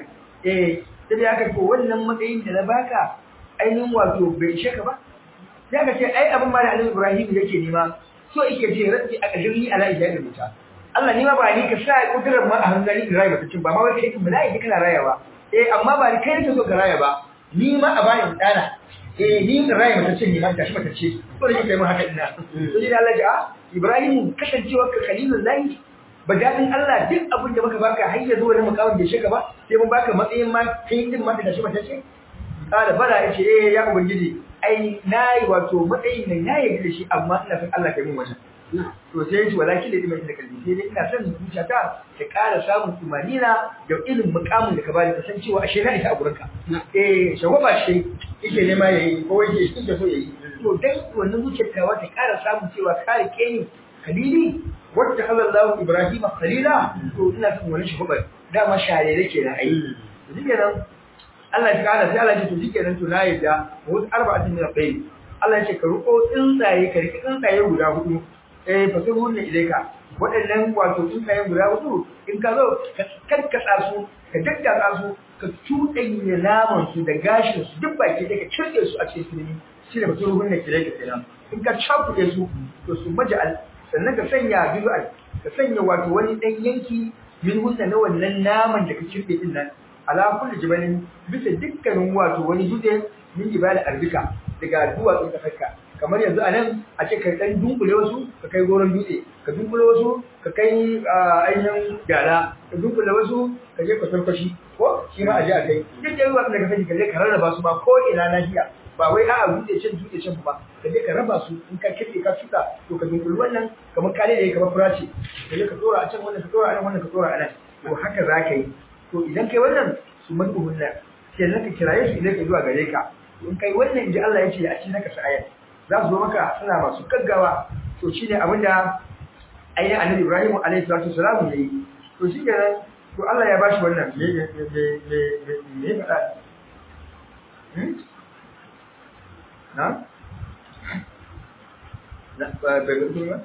sai da aka ko wannan matsayin da na baka ainihin wato bai sheka ba sai aka ce ai abin ma da Annabi Ibrahim yake nema so yake je rabbi a kadiri ala ijadil muta Allah ni ma ba ni ka sa kudurar ma a hannun Ibrahim ta cin ba ma wai kai mala'i kana rayawa amma ba ni kai ka so ka raya ba ni ma a bayan dana ni raya mata cin ni ma tashi mata ce to ne kai mun haka ina to ni Allah ja Ibrahim kasancewar ka khalilullahi ba dadin Allah duk abin da muka baka har ya zo wani mukawin da shika ba sai mun baka matsayin ma kai din ma tashi mata ce kada bala yace ya ubangiji ai nayi wato matsayin nan nayi da shi amma ina son Allah kai mun wannan to sai yace walakin da imani da kalbi sai dai ina son zuciyata ta ƙara samun tumanina da ilimin mukamin da ka bani ka san cewa ashe na ita a gurinka shagwaba shi yake nema yayi ko yake shi da so yayi to dai wannan zuciyar ta wata ƙara samun cewa ka rike ni khalili wata halallahu Ibrahim khalila to ina son wannan shagwaba dama sharere kenan ai digenan Allah ya kada sai Allah ya to digenan to na yadda wasu arba'atin min al-qayl Allah ya ce ka ruko tsuntsaye ka rike tsuntsaye guda hudu fasihun ne ilaika waɗannan wato tsuntsaye guda hudu in ka zo ka karkasa su ka daddaka su ka cuɗanya naman su da gashin su duk baki da ka cirke su a cikin filimi shi da fasihun ne ilaika kenan in ka cakuɗe su to su maja'al sannan ka sanya bizu'al ka sanya wato wani ɗan yanki min hunna na wannan naman da ka cirke din nan ala kulli jibalin bisa dukkanin wato wani dutse min jibal arbika daga duwatsun kasarka kamar yanzu a nan a ce ka dan dunkule wasu ka kai goron dutse ka dunkule wasu ka kai ainihin gala ka dunkule wasu ka je ka sarkashi ko shi ma a je a kai duk da ruwa da ka sani ka je ka rarraba su ma ko ina nahiya ba wai a'a dutse can ba ka je ka raba su in ka kike ka shuka to ka dunkule wannan kamar kale da kamar furace ka je ka tsora a can wannan ka tsora a nan wannan ka tsora a nan to haka za ka yi to idan kai wannan su manduhun nan sai ka kiraye su idan ka zuwa gare ka in kai wannan inji Allah ya ce a cikin naka sa'ayar za su zo maka suna masu gaggawa to shi ne abinda ainihin Annabi Ibrahim alaihi salatu wasalam ya yi to shi kenan to Allah ya bashi wannan me faɗa na ba ba ba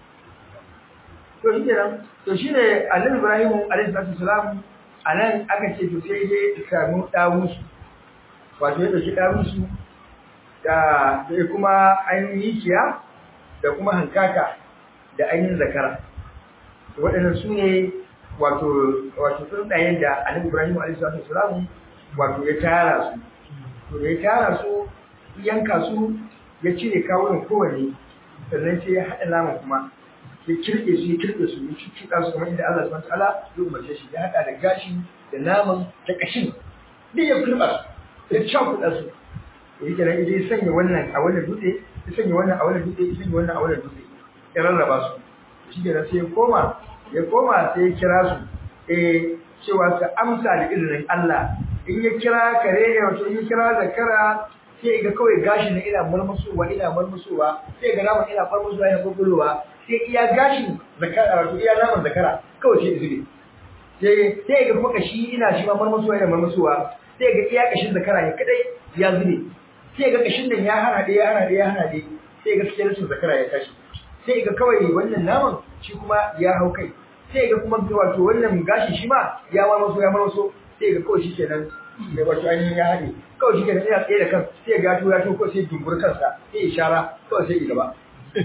to shi kenan to shi ne Annabi Ibrahim alaihi salatu wasalam anan aka ce to sai dai samu dawusu wato ya dauki dawusu da kuma ainihin kiya da kuma hankaka da ainihin zakara waɗannan su ne wato tsuntsayen da Annabi Ibrahim alaihi salam wato ya tara su to ya tara su yanka su ya cire kawunan kowanne sannan sai ya haɗa naman kuma ya kirke su ya cuccuɗa su kamar inda Allah subhanahu wataala ya umarce shi ya haɗa da gashi da naman da ƙashin duk ya kurɓa su ya cakuɗa su to yake nan ya sanya wannan a wannan dutse ya sanya wannan a wannan dutse ya sanya wannan a wannan dutse ya rarraba su shi ke nan sai ya koma sai ya kira su cewa su amsa da izinin Allah in ya kira kare wato in ya kira zakara sai ga kawai gashi na ina murmusuwa sai ga naman ina farmusuwa ina gurgurowa sai iya gashin zakara wato iya naman zakara kawai sai zube sai ga kuma kashi ina shi ma murmusuwa ina murmusuwa sai ga iya kashin zakara ne kadai ya zube sai ga kashin nan ya harade sai ga cikin rashin zakara ya tashi sai ga kawai wannan naman shi kuma ya hau kai sai ga kuma wato wannan gashi shi ma ya marmaso sai ga kawai shi kenan da wato ainihin ya haɗe kawai shi kenan ina tsaye da kan sai ga ya to ko sai dumbur kansa sai ishara kawai sai gaba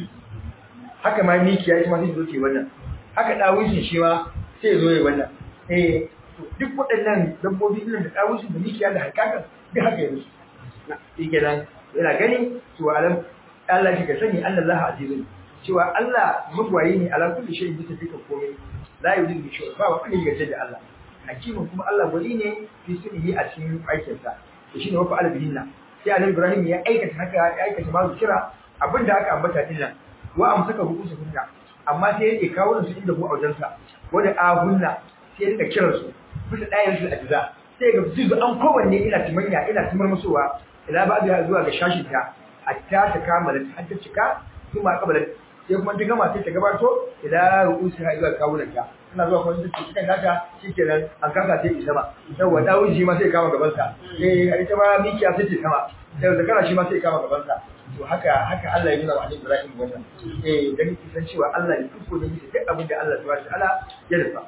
haka ma mikiya ita ma sai zo ce wannan haka dawisin shi ma sai zo yi wannan duk waɗannan dabbobi ɗin da dawisin da mikiya da harkakan duk haka ya musu shi kenan yana gani to alam Allah shi ka sani Allah azizun cewa Allah magwayi ne ala kulli shay'in bisa dukkan komai la yuzidu bi shay'in ba wani gaje da Allah hakimin kuma Allah gwani ne fi sunihi a cikin aikinsa to shine wafa albihinna sai Annabi Ibrahim ya aikata haka ya aikata ma kira abinda aka ambata din nan wa amsaka hukunsa kunna amma sai yake kawo su inda ku aujansa wanda ahunna sai ya kira su bisa dayan su ajiza sai ga zuzu an kowanne ina timanya ina timar musuwa ila ba da zuwa ga shashin ta hatta ta kamala ta hadda cika kuma kabalar sai kuma ta gama sai ta gabato ila rukusi ha zuwa kawunanta ina zuwa kuma duk cikin nata shikenan an kasa sai isa ba yawa dawo shi ma sai kama gaban sa ita ma mikiya sai ta kama sai zakara shi ma sai kama gaban sa to haka Allah ya nuna wa Annabi Ibrahim wannan dan kisan cewa Allah ya kusko da shi duk abin da Allah subhanahu wa ta'ala ya rufa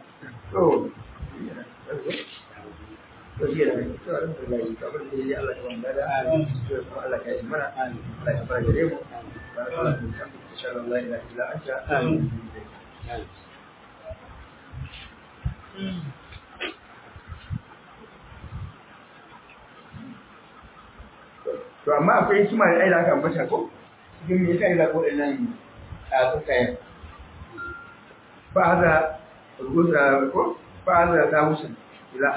to shi ne to alhamdulillah kamar da ya Allah ya wanda da Allah ya yi mana Allah ya fara gare mu insha Allah la ilaha illa anta amin to amma akwai hikima da ai da aka ambata ko cikin me yasa ila ko nan a tsakaye fa hada rubuta ko fa hada ta musu ila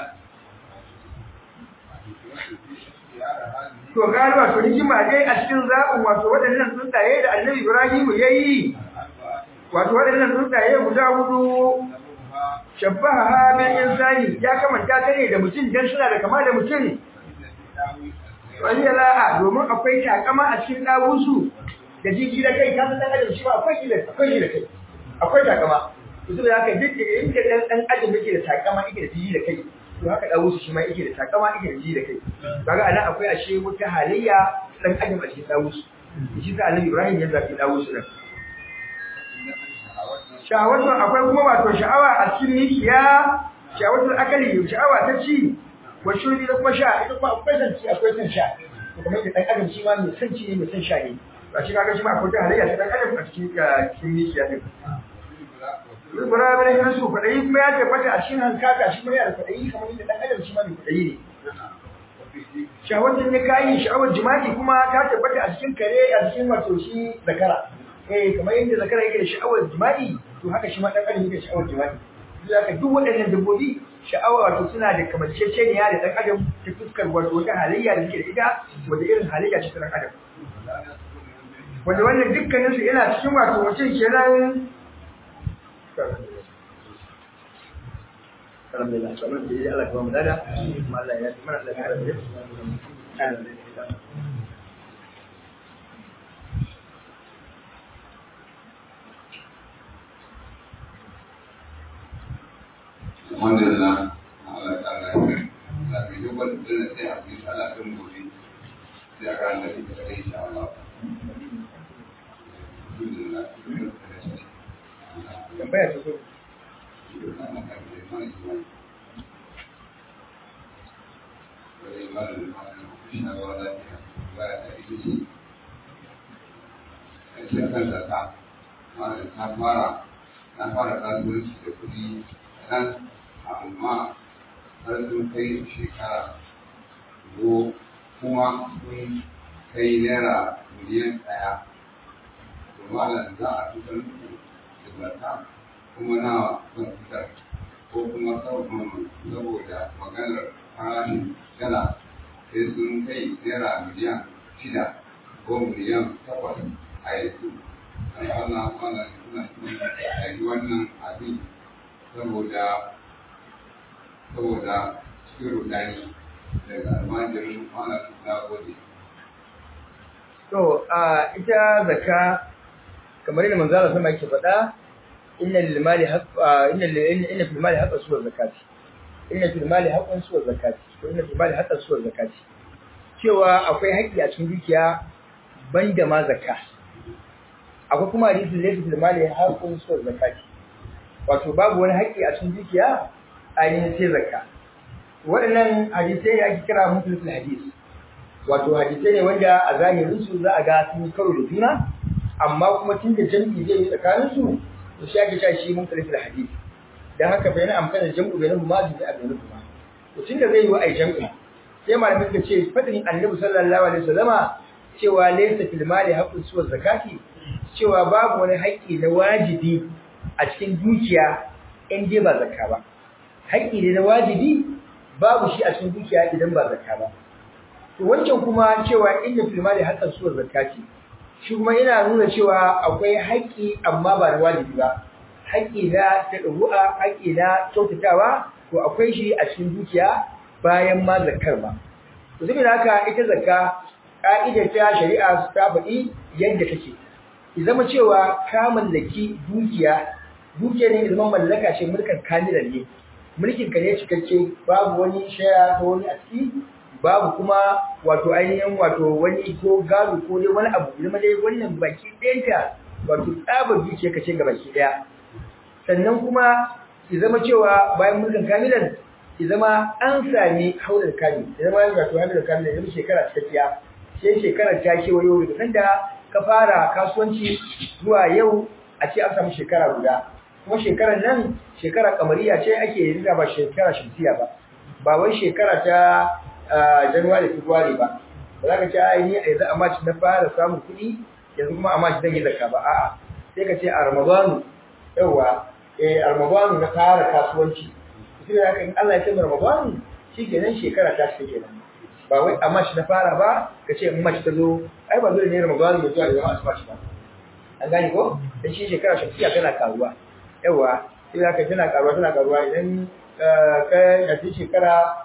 to galiba to hikima dai a cikin zaɓin wato waɗannan tsuntsaye da Annabi Ibrahim yayi wato waɗannan tsuntsaye guda hudu shabbaha bil insani ya kamanta ta ne da mutum dan suna da kama da mutum wani la'a domin akwai takama a cikin dawunsu da jiki da kai ka san dan adam shi ba akwai shi da kai akwai takama to saboda haka duk da inda dan adam yake da takama yake da jiki da kai to haka dawunsu shi ma yake da takama yake da jiki da kai kaga anan akwai ashe wata halayya dan adam a cikin dawunsu shi sa Annabi Ibrahim ya zafi dawunsu nan sha'awatu akwai kuma wato sha'awa a cikin nikiya sha'awatul akali sha'awa ta ci wa shuri da kuma sha ita kuma akwai san ci akwai san sha to kuma da dan adam shi ma mai san ci ne mai san sha ne ba shi kaga shi ma akwai halayya ta dan adam a cikin nikiya din Ibrahim ne yana so fadai kuma ya tabbata a cikin hankaka shi ma yana da fadai kamar yadda dan adam shi ma mai fadai ne sha'awatul nikahi sha'awar jima'i kuma ta tabbata a cikin kare a cikin wato shi zakara kamar yadda zakara yake da sha'awar jima'i to haka shi ma dan adam yake da sha'awar jima'i zaka duk waɗannan dabbobi sha'awa wato suna da kamanceceniya da dan adam ta fuskar wato wata halayya da suke da ita wanda irin halayya ce ta dan adam wanda wannan dukkanin su yana cikin wato mutum kenan alhamdulillah kamar da Allah ya ba mu dada kuma Allah ya mana Allah ya rabu alhamdulillah alhamdulillah Allah ta lafiya da mai duba da sai a bi Allah kan gobe sai a ran da ita sai insha Allah alhamdulillah tambaya ta so na fara kasuwanci da kuɗi kaɗan amma har sun kai shekara ko kuma sun kai naira miliyan 1 to malam za a fitar da zakka kuma nawa zan fitar ko kuma saboda maganar farashin dala sai sun kai naira miliyan 6 ko miliyan 8 a yanzu. Allah mana suna yi wannan abin saboda cikin rudani daga almajirin mana na gode. To ita zakka kamar yadda manzo Allah sama yake faɗa inna fil mali haqqan suwa zakati inna fil mali haqqan suwa zakati ko inna fil mali haqqan suwa zakati cewa akwai haƙƙi a cikin dukiya banda ma zakka. Akwai kuma hadisin laysa fil mali haqqun suwa zakati wato babu wani haƙƙi a cikin dukiya ainihin sai zakka. Waɗannan hadisai ne ake kira mutlaqul hadis wato hadisai ne wanda a zahirin su za a ga sun karo da juna amma kuma tun da jam'i zai yi tsakanin su to shi ake cewa shi mutlaqul hadis dan haka bai na amfana jam'u bai na mumazin da abin kuma to tun da zai yi wa ai jam'i sai malamin suka ce fadin annabi sallallahu alaihi wasallama cewa laysa fil mali haqqun suwa zakati cewa babu wani haƙƙi na wajibi a cikin dukiya in dai ba zakka ba. Haƙƙi ne na wajibi babu shi a cikin dukiya idan ba zakka ba. To wancan kuma cewa inna fil mali haqqan suwa zakati shi kuma yana nuna cewa akwai haƙƙi amma ba na wajibi ba. Haƙƙi na tadawu'a, haƙƙi na kyautatawa to akwai shi a cikin dukiya bayan ma zakkar ba. To saboda haka ita zakka ka'idar ta shari'a ta faɗi yadda take. Ki zama cewa ka mallaki dukiya ne zama mallaka ce mulkan kamilan ne mulkin ka ne cikakke babu wani shaya ko wani a ciki babu kuma wato ainihin wato wani ko gado ko dai wani abu zama dai wannan baki ɗayanta wato tsabar dukiya ka ce ga baki ɗaya sannan kuma ki zama cewa bayan mulkan kamilan ki zama an sami haular kamil ki zama wato haular kamil da shekara cikakkiya sai shekarar ta kewayo daga sanda ka fara kasuwanci zuwa yau a ce an samu shekara guda kuma shekarar nan shekara kamariya ce ake yi ba shekara shamsiya ba wai shekara ta January February ba za ka ce ai ni yanzu a March na fara samun kuɗi yanzu kuma a March zan yi zakka ba a'a sai ka ce a Ramadan yawa a Ramadan na fara kasuwanci sai da in Allah ya kai Ramadan shikenan shekara ta ce kenan ba wai a March na fara ba ka ce in March ta zo ai ba dole ne Ramadan ya zuwa da yawa March ba an gane ko dan shi shekara shamsiya tana karuwa yawa sai zaka tana karuwa idan kai a cikin shekara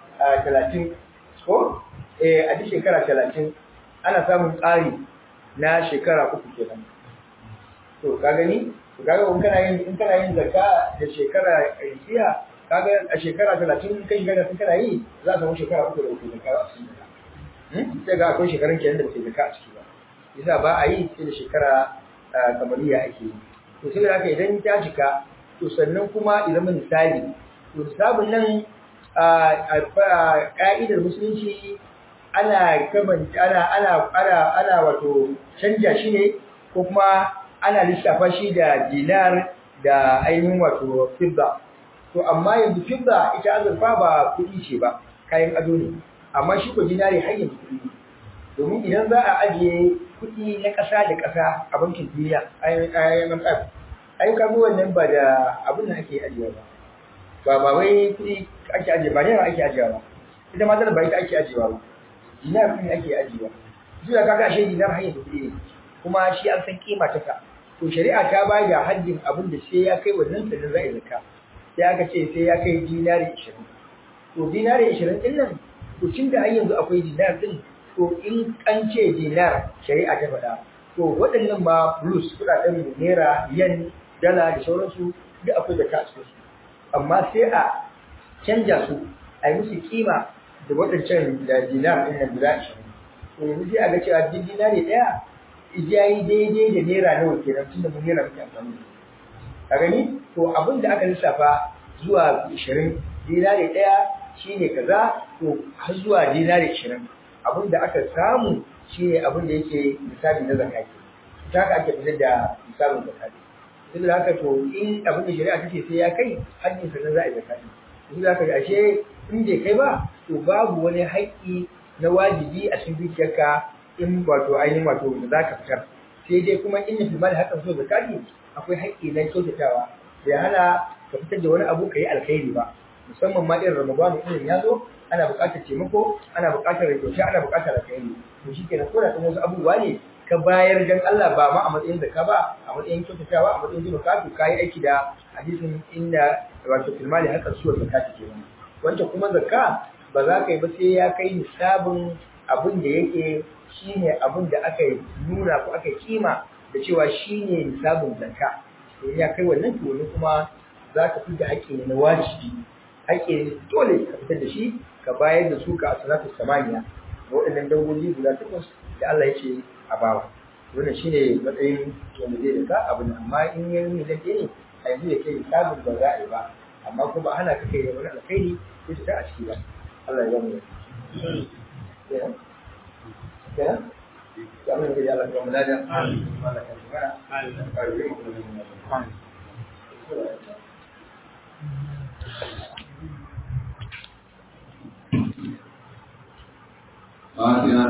30 ko a cikin shekara 30 ana samun tsari na shekara 3 kenan to ka gani to kaga in kana yin zakka da shekara riya kaga a shekara 30 kai kana yi za ka samu shekara 3 da uku zakka a cikin sai ga akwai shekarun kenan da ba zakka a ciki ba yasa ba a yi sai da shekara kamariya ake yi to sai haka idan ta cika to sannan kuma idan mun misali to sabon nan a ka'idar musulunci ana wato canja shi ne ko kuma ana lissafa shi da dinar da ainihin wato fidda to amma yanzu fidda ita azurfa ba kuɗi ce ba kayan ado ne amma shi ko dinari har yanzu kuɗi ne domin idan za a ajiye kuɗi na ƙasa da ƙasa a bankin duniya IMF ai kago wannan ba da abin da ake ajiyewa ba wai kuɗi ake ajiye ba ne ake ajiyewa ba ita ma ba ita ake ajiyewa ba dinar kuɗi ake ajiyewa zuwa kaga ashe dinar hanyar da kuɗi ne kuma shi an san kima ta ka to shari'a ta ba da haddin abin da sai ya kai wannan sannan za a zakka sai aka ce sai ya kai dinari 20 to dinari 20 din nan to tunda har yanzu akwai dinar din to in an ce dinar shari'a ta faɗa to waɗannan ma plus kuɗaɗen naira yan dala da sauransu duk akwai zakka a cikin su amma sai a canja su a yi musu kima da waɗancan da dinar ɗin nan guda 20 to yanzu sai a ga cewa duk dinari ɗaya ya yi daidai da naira nawa kenan tun da mun naira muke amfani da a gani to abin da aka lissafa zuwa 20 dinari ɗaya shine kaza to har zuwa dinari 20 abin da aka samu shine abin da yake misali na zakati ta haka ake fitar da misalin zakati duk da haka to in abin da shari'a take sai ya kai hajjin sannan za a yi zakati duk da haka ashe in bai kai ba to babu wani haƙƙi na wajibi a cikin dukiyarka in wato ainihin wato da za ka fitar sai dai kuma in nufi mali hakan so zakati akwai haƙƙi na kyautatawa bai hana ka fitar da wani abu ka yi alkhairi ba musamman ma irin ramadan irin ya zo ana buƙatar taimako ana buƙatar kyauta ana buƙatar alkhairi to shi kenan ko da kuma wasu abubuwa ne ka bayar dan Allah ba ma a matsayin zakka ba a matsayin kyautatawa a matsayin zuba katu kai aiki da hadisin inda wato filmali hakan suwa zakka take wannan wanda kuma zakka ba za ka yi ba sai ya kai nisabin abin da yake shine abin da aka nuna ko aka kima da cewa shine nisabin zakka in ya kai wannan to kuma za ka fi da haƙƙi ne na wajibi haƙƙi dole ka fitar da shi ka bayar da su ka salatu samaniya da waɗannan dangogi guda takwas da Allah ya ce a bawa wannan shine matsayin wanda zai da ka abin amma in ya yi lafiya ne a yanzu ya kai sabon ba za a yi ba amma kuma hana ka kai da wani alkhairi ko ta a ciki ba Allah ya gama ya ya ya mun ga Allah ya mulada Allah ya gama amin Fatiha